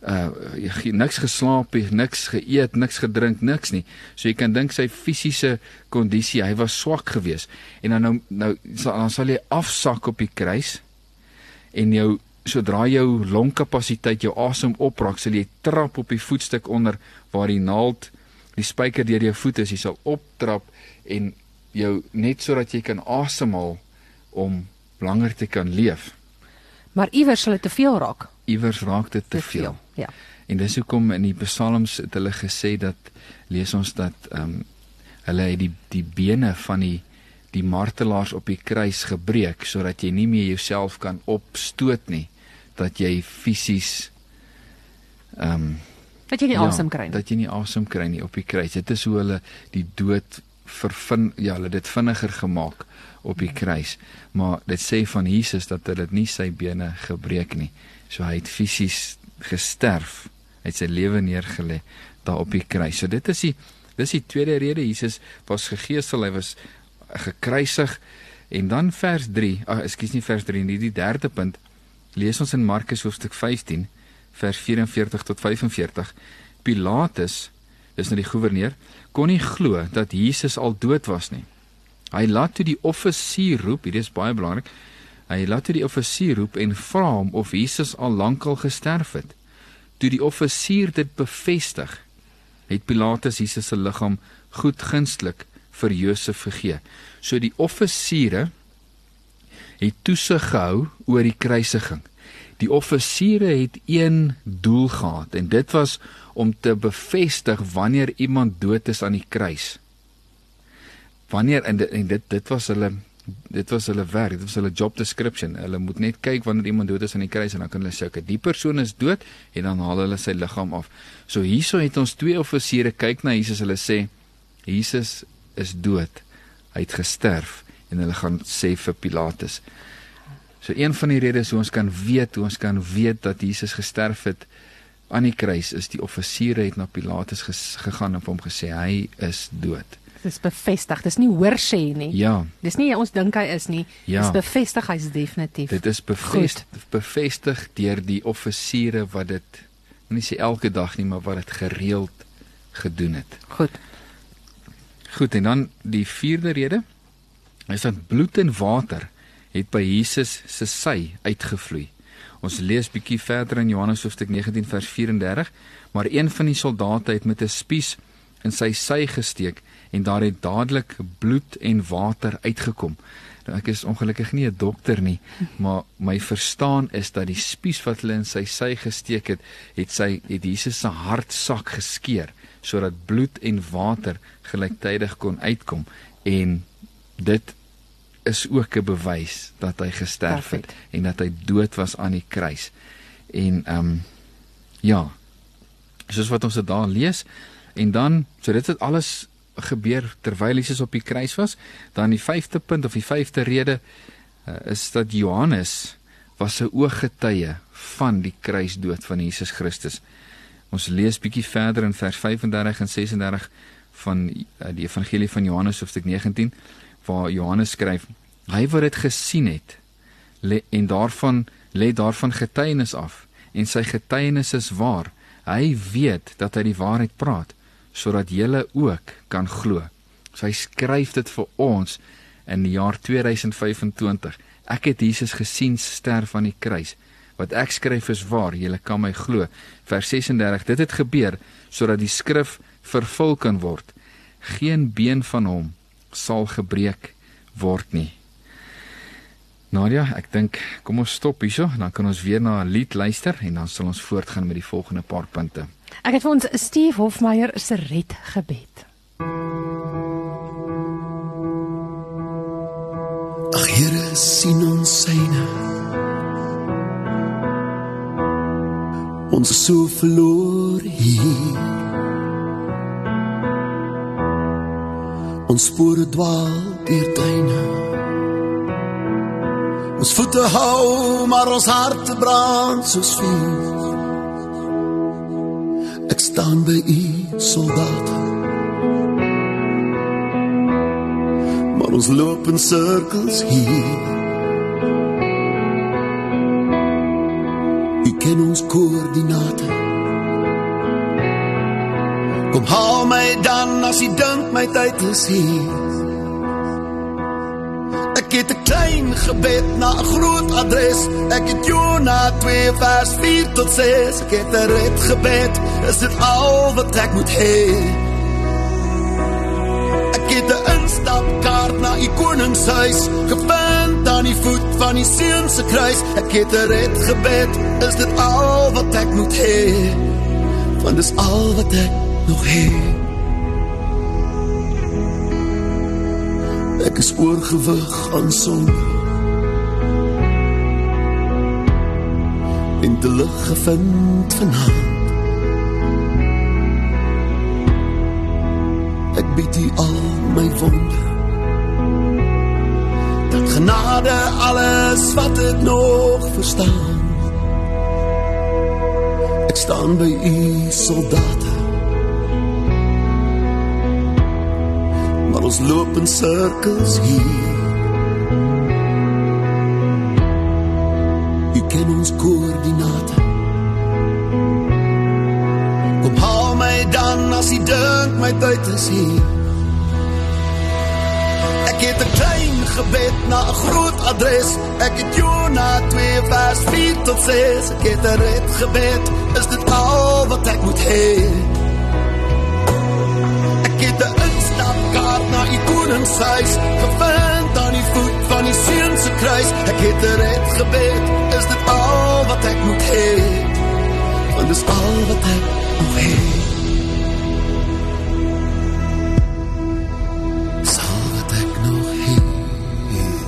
niks geslaap, niks geëet, niks gedrink, niks nie. So jy kan dink sy fisiese kondisie, hy was swak geweest. En dan sal jy afsak op die kruis, en sodra jou longkapasiteit, jou asem opraak, sal jy trap op die voetstuk onder, waar die naald, die spyker deur jou voet is, jy sal optrap, en jou, net sodat jy kan asemhaal, om langer te kan leef. Maar iewers sal dit te veel raak. Iewers raak dit te veel. Ja. En dis hoekom in die psalms het hulle gesê dat, lees ons dat hulle het die bene van die martelaars op die kruis gebreek, sodat jy nie meer jouself kan opstoot nie, dat jy fisies dat jy nie asem kry nie. Dat jy nie asem kry nie op die kruis. Dit is hoe hulle die dood hulle dit vinniger gemaak op die kruis. Maar dit sê van Jesus dat hy dit nie sy bene gebreek nie. So hy het fisies gesterf, hy het sy lewe neergelê daar op die kruis. So dis die tweede rede, Jesus was gegeesel, hy was gekruisig, en dan vers 3, vers 3, nie die derde punt, lees ons in Markus hoofstuk 15, vers 44 tot 45, Pilatus, dis nou die gouverneur, kon nie glo dat Jesus al dood was nie. Hy laat toe die offisier roep, hier is baie belangrik, hy laat toe die offisier roep en vra hom of Jesus al lankal gesterf het. Toe die offisier dit bevestig, het Pilatus Jesus se liggaam goedgunstig vir Josef gegee. So die offisiere het toesig gehou oor die kruisiging. Die offisiere het een doel gehad, en dit was om te bevestig wanneer iemand dood is aan die kruis. Wanneer, en dit was hulle dit was hulle werk, dit was hulle job description. Hulle moet net kyk wanneer iemand dood is aan die kruis en dan kan hulle sê, okay, die persoon is dood en dan haal hulle sy liggaam af. So hierso het ons 2 offisiere kyk na Jesus, hulle sê, Jesus is dood, hy het gesterf en hulle gaan sê vir Pilatus. So een van die redes hoe ons kan weet dat Jesus gesterf het aan die kruis is die offisiere het na Pilatus gegaan en vir hom gesê, hy is dood. Dit is bevestig, dis nie hoor sê nie. Ja. Dis nie ons dink hy is nie, Ja. dis bevestig, hy is definitief. Dit is bevestig deur die offisiere wat dit, nie sê elke dag nie, maar wat dit gereeld gedoen het. Goed, en dan die 4de rede, is dat bloed en water het by Jesus se sy uitgevloei. Ons lees bietjie verder in Johannes hoofstuk 19 vers 34, maar een van die soldate het met 'n spies in sy sy gesteek en daar het dadelik bloed en water uitgekom. Nou, ek is ongelukkig nie 'n dokter nie, maar my verstaan is dat die spies wat hulle in sy sy gesteek het, het Jesus se hartsak geskeur, sodat bloed en water gelyktydig kon uitkom, en dit is ook 'n bewys dat hy gesterf het, en dat hy dood was aan die kruis. En, ja, soos wat ons dit daar lees, en dan, so dit het alles gebeur terwyl Jesus op die kruis was. Dan die 5de punt of die 5de rede is dat Johannes was 'n ooggetuie van die kruisdood van Jesus Christus. Ons lees bietjie verder in vers 35 en 36 van die evangelie van Johannes hoofstuk 19, waar Johannes skryf, hy wat dit gesien het en lê daarvan getuienis af, en sy getuienis is waar. Hy weet dat hy die waarheid praat, sodat julle ook kan glo. So hy skryf dit vir ons in die jaar 2025. Ek het Jesus gesien sterf aan die kruis. Wat ek skryf is waar, julle kan my glo. Vers 36, dit het gebeur, sodat die skrif vervul kan word. Geen been van hom sal gebreek word nie. Nadia, ek dink, kom ons stop hierso, dan kan ons weer na 'n lied luister, en dan sal ons voortgaan met die volgende paar punte. Ek het vir ons Steve Hofmeyer se redgebed. Ag Here, sien ons syne. Ons is so verlore hier. Ons spore dwaal deur tuine. Ons voete hou, maar ons harte brand soos vuur. Ek staan by u soldaat, maar ons loop in sirkels hier. U ken ons koördinate. Kom haal my dan as u dink my tyd is hier. Ek het 'n klein gebed na 'n groot adres. Ek het Jona 2 vers 4 tot 6. Ek het 'n redgebed, is dit al wat ek moet hê. Ek het 'n instapkaart na u koningshuis, gevind aan die voet van die seun se kruis. Ek het 'n redgebed, is dit al wat ek moet hê, want dis al wat ek nog hê. Ek is oorgewig aan sonde en te lig gevind vanaand. Ek bied u al my wonde, dat genade alles wat ek nog verstaan. Ek staan by u soldate, maar ons loop in sirkels hier. U ken ons koördinate. Kom haal my dan as u dink my tyd is hier. Ek het 'n klein gebed na 'n groot adres. Ek het Jona 2 vers 4 tot 6. Ek het 'n redgebed, is dit al wat ek moet hê. Ek het 'n instapkaart na u koningshuis, gevind aan die voet van die seun se kruis. Ek het 'n redgebed, is dit al wat ek moet hê, want dis al wat ek nog hê. Dis al wat ek nog hê.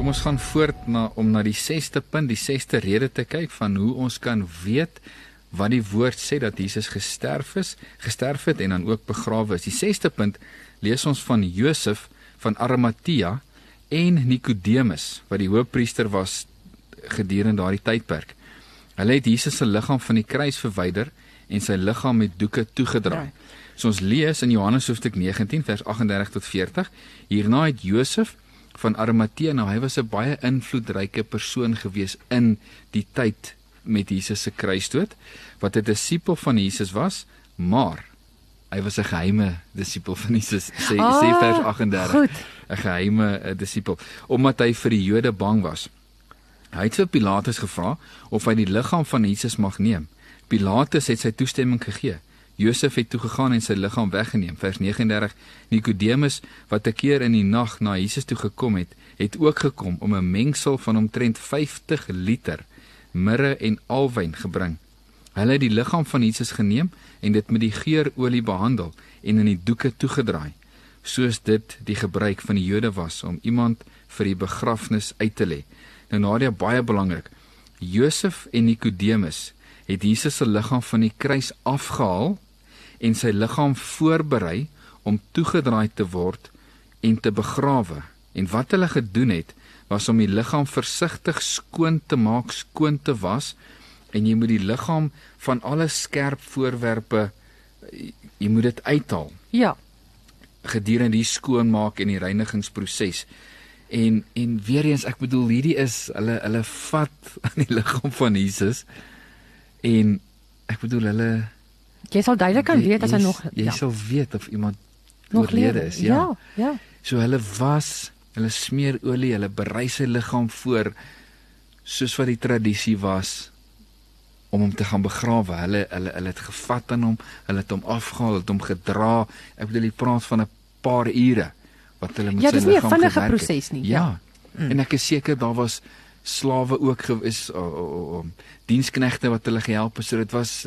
Kom ons gaan voort om na die 6ste punt, die 6ste rede te kyk van hoe ons kan weet wat die woord sê dat Jesus gesterf het en dan ook begrawe is. Die 6ste punt lees ons van Josef van Arimatea en Nikodemus, wat die hoofpriester was gedurende daardie tydperk. Hulle het Jesus se liggaam van die kruis verwyder en sy liggaam met doeke toegedraai. So ons lees in Johannes hoofstuk 19 vers 38 tot 40. Hierna het Josef van Arimatea, nou hy was 'n baie invloedryke persoon gewees in die tyd met Jesus se kruisdood, wat 'n disipel van Jesus was, maar hy was 'n geheime disipel van Jesus, sê vers 38. Goed. 'n geheime disipel, omdat hy vir die Jode bang was. Hy het vir Pilatus gevra of hy die liggaam van Jesus mag neem. Pilatus het sy toestemming gegee. Josef het toegegaan en sy liggaam weggeneem. Vers 39, Nikodemus, wat 'n keer in die nag na Jesus toe gekom het, het ook gekom om 'n mengsel van omtrent 50 liter mirre en alwyn gebring. Hulle het die liggaam van Jesus geneem en dit met die geurolie behandel en in die doeke toegedraai, soos dit die gebruik van die Jode was om iemand vir die begrafnis uit te lê. Nou Nadia, baie belangrik, Josef en Nikodemus het Jesus se liggaam van die kruis afgehaal en sy liggaam voorberei om toegedraai te word en te begrawe. En wat hulle gedoen het, was om die liggaam versigtig skoon te maak, skoon te was, en jy moet die liggaam van alle skerp voorwerpe, jy moet dit uithaal. Ja. Gedurende die skoonmaak en die reinigingsproses. En weer eens, ek bedoel, hierdie is, hulle vat aan die liggaam van Jesus, en ek bedoel, hulle... Jy sal duidelik kan weet as hy nog... Jy sal weet of iemand nog oorlede is, ja. Ja. So hulle was, hulle smeer olie, hulle berei sy liggaam voor, soos wat die tradisie was, om hom te gaan begrawe. Hulle het gevat aan hom, hulle het hom afgehaal, hulle het hom gedra. Ek bedoel, jy praat van 'n paar ure, wat hulle met sy liggaam gewerk het. Ja, dis nie 'n vinnige proses nie. Ja. En ek is seker, daar was slawe ook gewees, diensknegte wat hulle gehelp het, so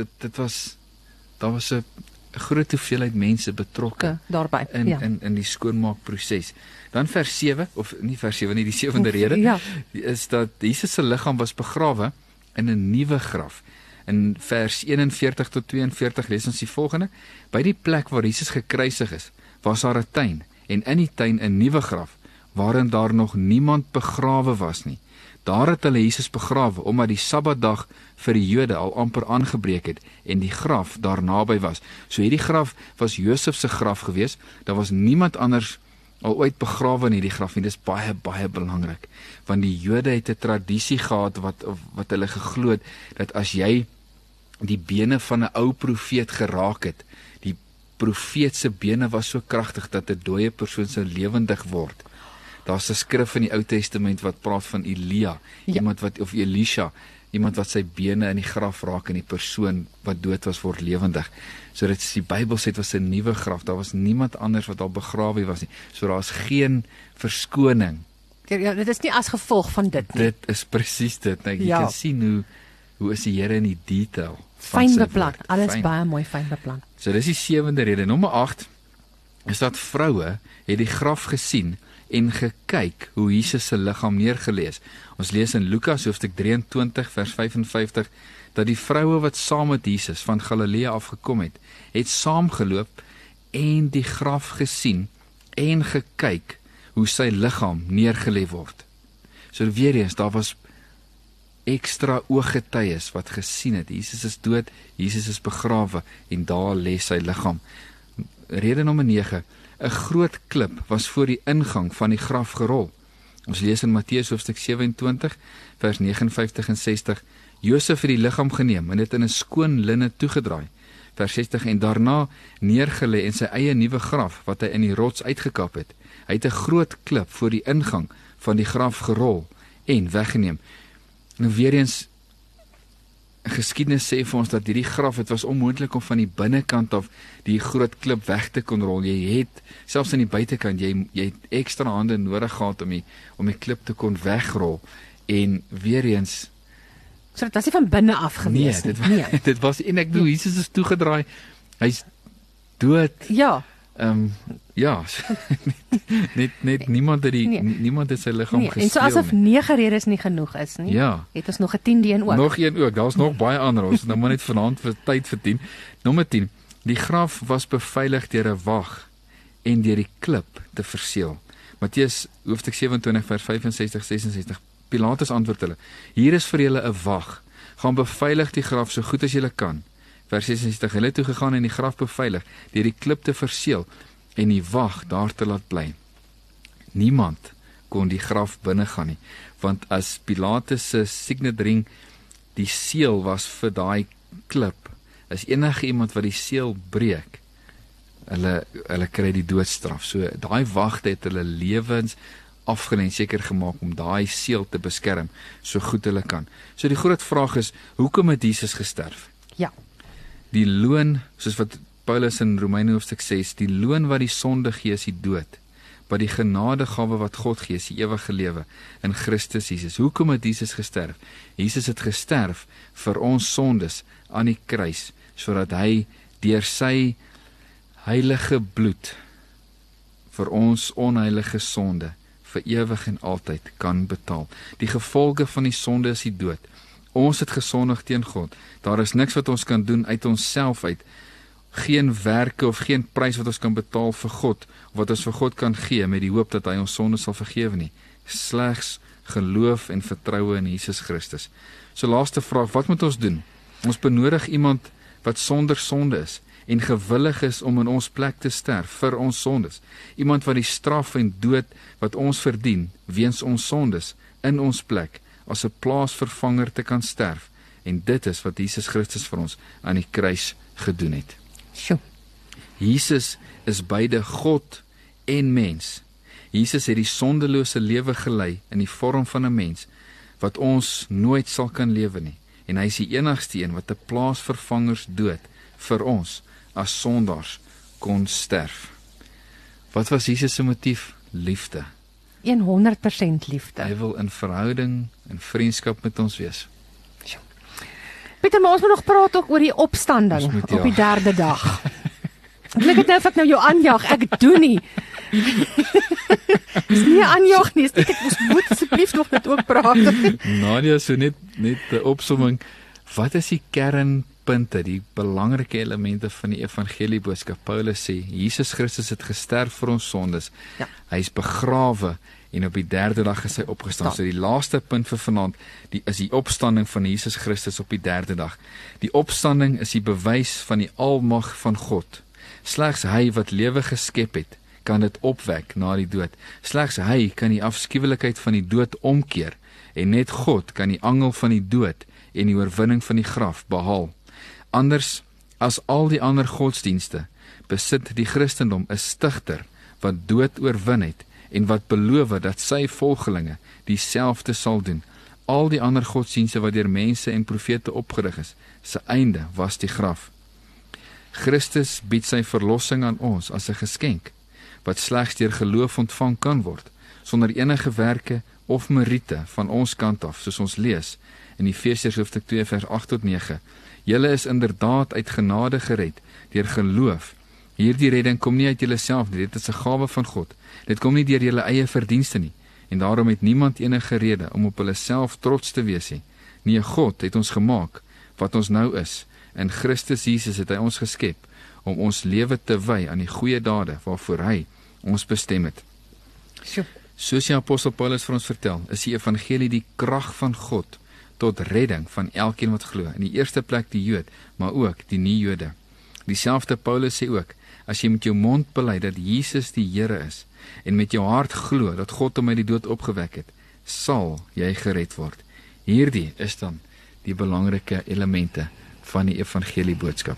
daar was 'n groot hoeveelheid mense betrokke daarbey in die skoonmaakproses. Dan vers 7, of nie vers 7 nie, die 7de rede, is dat Jesus se liggaam was begrawe in 'n nuwe graf. In vers 41 tot 42 lees ons die volgende: By die plek waar Jesus gekruisig is, was daar 'n tuin, en in die tuin 'n nuwe graf, waarin daar nog niemand begrawe was nie. Daar het hulle Jesus begrawe, omdat die Sabbatdag vir die Jode al amper aangebreek het, en die graf daar naby was. So hierdie graf was Josef se graf gewees, daar was niemand anders al ooit begrawe in hierdie graf, en dit is baie, baie belangrik, want die Jode het 'n tradisie gehad, wat hulle geglo het, dat as jy die bene van 'n ou profeet geraak het, die profeet se bene was so kragtig, dat 'n dooie persoon sou lewendig word. Daar's 'n skrif in die Ou Testament wat praat van Elia, of Elisha, iemand wat sy bene in die graf raak en die persoon wat dood was word lewendig. So dit is, die Bybel sê, dit was 'n nuwe graf, daar was niemand anders wat al begrawe was nie. So daar's geen verskoning. Ja, dit is nie as gevolg van dit nie. Dit is presies dit. Nou, jy kan sien hoe is die Here in die detail. Fyn beplan, alles baie mooi fyn beplan. So dis die 7de rede. Nommer 8 is dat vroue het die graf gesien en gekyk hoe Jesus se liggaam neergelê is. Ons lees in Lukas hoofstuk 23 vers 55 dat die vroue wat saam met Jesus van Galilea afgekom het saamgeloop en die graf gesien en gekyk hoe sy liggaam neergelê word. So weer eens, daar was ekstra ooggetuies wat gesien het, Jesus is dood, Jesus is begrawe en daar lê sy liggaam. Rede nommer 9, 'n groot klip was voor die ingang van die graf gerol. Ons lees in Matteus hoofstuk 27 vers 59 en 60, Josef het die liggaam geneem en dit in 'n skoon linne toegedraai. Vers 60, en daarna neergelê in sy eie nuwe graf wat hy in die rots uitgekap het. Hy het 'n groot klip voor die ingang van die graf gerol en weggeneem. Nou weer eens, geskiedenis sê vir ons dat hierdie graf, het was onmoontlik om van die binnekant af die groot klip weg te kon rol. Jy het, selfs aan die buitekant, jy het ekstra hande nodig gehad om die klip te kon wegrol. En weer eens, so dit was nie van binne af gewees dit was, en ek bedoel, Jesus is toegedraai, hy's dood. Ja. Ja, net niemand het sy liggaam gesteel. En so asof 9 redes nie genoeg is nie. Ja. Het ons nog 'n 10de een ook. Nog een ook, daar's nog baie ander, ons nou maar net vanaand vir tyd vir 10. Nommer 10, die graf was beveilig deur 'n wag en deur die klip te verseël. Matteus hoofstuk 27 vers 65-66, Pilatus antwoord hulle, hier is vir julle 'n wag, gaan beveilig die graf so goed as julle kan. Vers 66, hulle het toe gegaan en die graf beveilig, deur die klip te verseël en die wag daar te laat bly. Niemand kon die graf binne gaan nie, want as Pilatus se signet ring die seël was vir daai klip, is enige iemand wat die seël breek, hulle kry die doodstraf. So daai wagte het hulle lewens afgelê en seker gemaak om daai seël te beskerm so goed hulle kan. So die groot vraag is, hoekom het Jesus gesterf? Ja. Die loon, soos wat Paulus in Romeine hoofstuk 6, die loon wat die sonde gee is die dood, maar die genadegawe wat God gee is die ewige lewe in Christus Jesus. Hoekom het Jesus gesterf? Jesus het gesterf vir ons sondes aan die kruis, sodat hy deur sy heilige bloed vir ons onheilige sonde vir ewig en altyd kan betaal. Die gevolge van die sonde is die dood. Ons het gesondig teen God. Daar is niks wat ons kan doen uit onsself uit. Geen werke of geen prys wat ons kan betaal vir God, of wat ons vir God kan gee met die hoop dat hy ons sonde sal vergewe nie. Slegs geloof en vertroue in Jesus Christus. So laaste vraag, wat moet ons doen? Ons benodig iemand wat sonder sonde is en gewillig is om in ons plek te sterf vir ons sondes. Iemand wat die straf en dood wat ons verdien weens ons sondes in ons plek as 'n plaasvervanger te kan sterf. En dit is wat Jesus Christus vir ons aan die kruis gedoen het. Sjoe. Jesus is beide God en mens. Jesus het die sondelose lewe gelei in die vorm van 'n mens wat ons nooit sal kan lewe nie. En hy is die enigste een wat 'n plaasvervangersdood vir ons as sondaars kon sterf. Wat was Jesus se motief? Liefde. 100% liefde. Hy wil in verhouding en vriendskap met ons wees. Pieter, maar ons moet nog praat ook oor die opstanding op die 3de dag. Ek lyk dit nou of ek nou jou aanjag, ek doen nie. Dis nie aanjag nie, ek moet asseblief nog net ook praat. Nadia, so net 'n opsomming. Wat is die kernpunte, die belangrike elemente van die evangelie boodskap? Paulus sê, Jesus Christus het gesterf vir ons sondes. Ja. Hy is begrawe en op die 3de dag is hy opgestaan. So die laaste punt vir vanaand, is die opstanding van Jesus Christus op die 3de dag. Die opstanding is die bewys van die almag van God. Slegs hy wat lewe geskep het, kan dit opwek na die dood. Slegs hy kan die afskuwelikheid van die dood omkeer en net God kan die angel van die dood en die oorwinning van die graf behaal. Anders as al die ander godsdienste besit die Christendom 'n stigter wat dood oorwin het en wat beloof dat sy volgelinge dieselfde sal doen. Al die ander godsdienste wat deur mense en profete opgerig is, se einde was die graf. Christus bied sy verlossing aan ons as 'n geskenk wat slegs deur geloof ontvang kan word, sonder enige werke of meriete van ons kant af, soos ons lees in Efesiërs hoofstuk 2 vers 8-9. Julle is inderdaad uit genade gered deur geloof. Hierdie redding kom nie uit julleself nie, dit is 'n gawe van God. Dit kom nie deur julle eie verdienste nie, en daarom het niemand enige rede om op hulle self trots te wees nie. Nee, God het ons gemaak wat ons nou is. In Christus Jesus het hy ons geskep om ons lewe te wy aan die goeie dade waarvoor hy ons bestem het. Soos die apostel Paulus vir ons vertel, is die evangelie die krag van God tot redding van elkeen wat glo. In die eerste plek die Jood, maar ook die nie-Jode. Dieselfde Paulus sê ook, as jy met jou mond bely dat Jesus die Here is en met jou hart glo dat God hom uit die dood opgewek het, sal jy gered word. Hierdie is dan die belangrike elemente van die evangelie boodskap.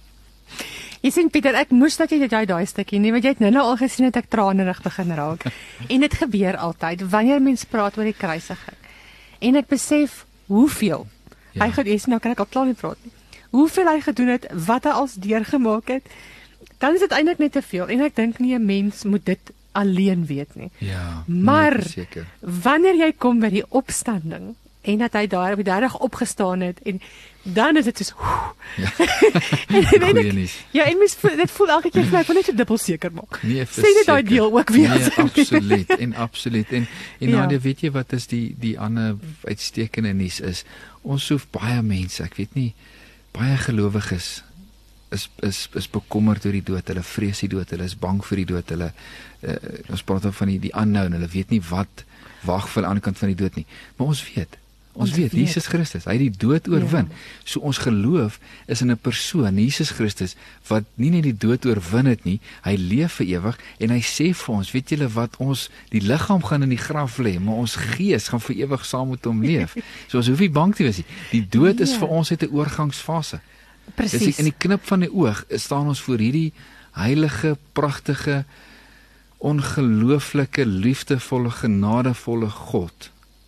Jy sien Pieter, ek moes dat jy daai stukkie nie, want jy het nou al gesien dat ek tranerig begin raak. En dit gebeur altyd wanneer mens praat oor die kruisiging. En ek besef hoeveel hy gedoen het, nou kan ek al klaar nie praat nie. Hoeveel hy gedoen het, wat hy als deurgemaak het, dan is dit eintlik net te veel. En ek dink nie 'n mens moet dit alleen weet nie. Ja, maar seker. Wanneer jy kom by die opstanding en dat hy daar op die dag opgestaan het en dan is dit soos Ja. en Goeie nuus. ja, en mens dit voel elke keer vir my van net so dubbel seker maak. Nee, Sê net daai deel ook weer. Nee, absoluut. En Ja. Nadia, weet jy wat is die ander uitstekende nuus is? Ons hoef baie mense, ek weet nie, baie gelowiges is bekommerd oor die dood, hulle vrees die dood, hulle is bang vir die dood, hulle ons praat van die unknown, hulle weet nie wat wag vir aan die ander kant van die dood nie. Maar ons weet Jesus Christus, hy het die dood oorwin. Ja. So ons geloof is in 'n persoon, Jesus Christus, wat nie net die dood oorwin het nie, hy leef vir ewig en hy sê vir ons, weet julle wat, ons die liggaam gaan in die graf lê, maar ons gees gaan vir ewig saam met hom leef. So ons hoef nie bang te wees nie. Die dood is vir ons net 'n oorgangsfase. Presies. Dis in die knip van die oog staan ons voor hierdie heilige, pragtige, ongelooflike, liefdevolle, genadevolle God.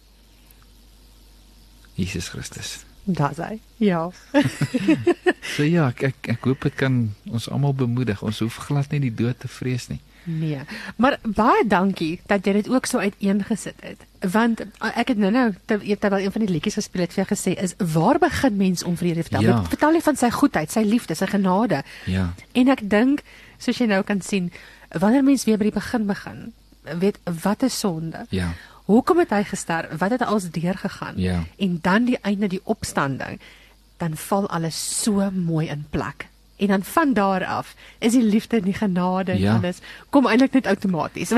Jesus Christus. Daar's hy. Ja. So ja, ek hoop dit kan ons almal bemoedig. Ons hoef glad nie die dood te vrees nie. Nee, maar baie dankie dat jy dit ook so uiteengesit het. Want ek het nou terwyl een van die liedjies gespeel het vir jou gesê is waar begin mens om vrede vertel? Ja. Vertel jy van sy goedheid, sy liefde, sy genade. Ja. En ek dink, soos jy nou kan sien, wanneer mens weer by die begin, weet wat is sonde? Ja. Hoekom het hy gesterf? Wat het hy als deurgegaan? Ja. En dan die einde, die opstanding, dan val alles so mooi in plek. En dan van daar af is die liefde en die genade en Ja. alles kom eintlik net outomaties.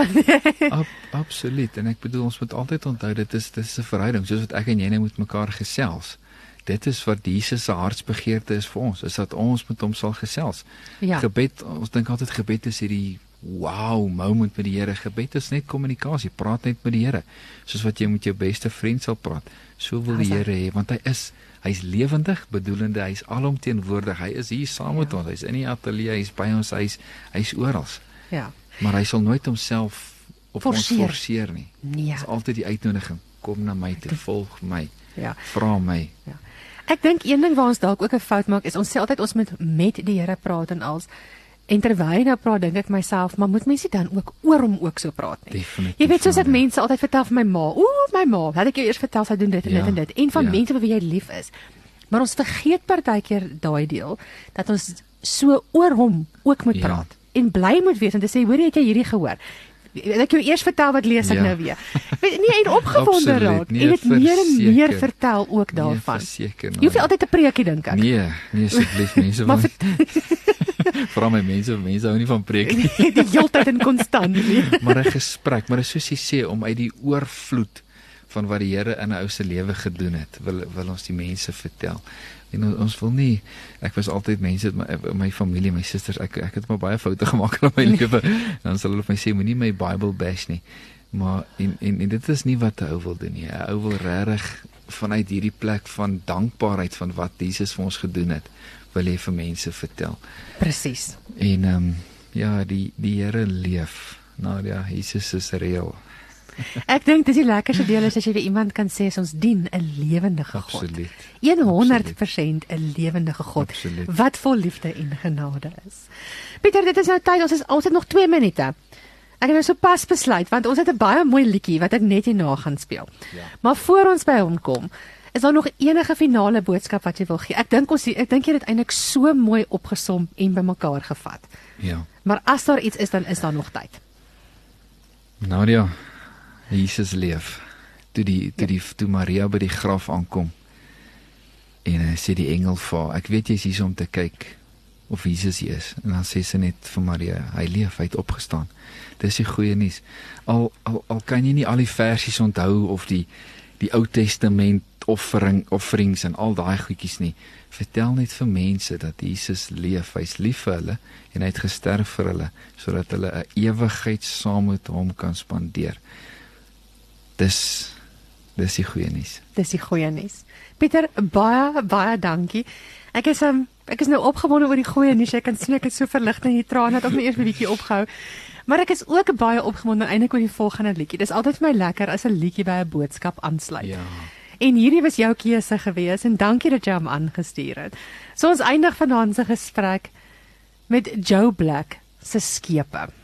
Absoluut. En ek bedoel ons moet altyd onthou dit is 'n verhouding, soos wat ek en jy nou met mekaar gesels. Dit is wat Jesus se hartsbegeerte is vir ons, is dat ons met hom sal gesels. Ja. Gebed, ons dink altyd gebed is hierdie wow moment met die Here. Gebed is net kommunikasie, praat net met die Here. Soos wat jy met jou beste vriend sal praat. So wil die Here hê, want hy's lewendig, bedoelende, hy's alomteenwoordig. Hy is hier saam met ons. Hy's in die ateljee, hy's by ons, hy's oral. Ja. Maar hy sal nooit homself op ons forceer nie. Nee. Dit is altyd die uitnodiging. Kom na my toe, volg my. Ja. Vra my. Ja. Ek dink een ding waar ons dalk ook 'n fout maak is ons sê altyd ons moet met die Here praat en als. En terwyl hy nou praat, dink ek myself, maar moet mense dan ook oor hom ook so praat nie? Definitief. Jy weet soos ek mense altyd vertel van my ma. My ma, had ek jou eers vertel sy doen dit en Ja, dit en dit. En van ja. mense vir wie jy lief is. Maar ons vergeet partykeer daai deel dat ons so oor hom ook moet Ja. praat en bly moet wees en te sê, hoor, het jy hierdie gehoor? Ek jou eers vertel wat lees ek Ja. nou weer. Nee, en opgewonde Absoluut. raak Nee, en dit meer en meer verseker. vertel ook daarvan. Nee, verseker, Jy hoef nie altyd te preekie dink ek. Nee, asseblief mense Maar van vra my mense hou nie van preek nie. Die heeltyd en konstant nie. Maar 'n gesprek, maar dis soos jy sê om uit die oorvloed van wat die Here in 'n ou se lewe gedoen het, wil ons die mense vertel. En ons wil nie, ek was altyd mense my familie, my susters, ek het maar baie foute gemaak in my lewe. Dan sal hulle vir my sê moenie my Bible bash nie. Maar en dit is nie wat 'n ou wil doen nie. 'n Ou wil regtig vanuit hierdie plek van dankbaarheid van wat Jesus vir ons gedoen het, wil hy vir mense vertel. Presies. En ja, die Here leef. Nou ja, Jesus is reël. Ek dink dis die lekkerste deel is as jy vir iemand kan sê ons dien 'n lewendige God. Absoluut. 100% 'n lewendige God Absoluut. wat vol liefde en genade is. Pieter, dit is nou tyd, ons het nog 2 minute. Ek het nou sopas besluit want ons het 'n baie mooi liedjie wat ek net hierna gaan speel. Ja. Maar voor ons by hom kom, is daar nog enige finale boodskap wat jy wil gee? Ek dink jy het dit eintlik so mooi opgesom en bymekaar gevat. Ja. Maar as daar iets is, dan is daar nog tyd. Nadia, Jesus leef. Toe Maria by die graf aankom en sê die engel vir haar, ek weet jy's hier om te kyk of Jesus hier is. En dan sê sy net vir Maria, hy leef, hy het opgestaan. Dis die goeie nuus. Al kan jy nie al die versies onthou of die Ou Testament offerings en al daai goedjies nie. Vertel net vir mense dat Jesus leef. Hy's lief vir hulle en hy het gesterf vir hulle sodat hulle 'n ewigheid saam met hom kan spandeer. Dis die goeie nuus. Dis die goeie nuus. Pieter, baie dankie. Ek is nou opgewonde oor die goeie nuus. Ek kan sien ek het so verlig in die trane het ook net eers 'n bietjie opgehou. Maar ek is ook baie opgewonde eintlik oor die volgende liedjie. Dis altyd vir my lekker as 'n liedjie by 'n boodskap aansluit. Ja. En hierdie was jou keuse gewees en dankie dat jy hom aangestuur het. So ons eindig vanaand se gesprek met Joe Black se Skepe.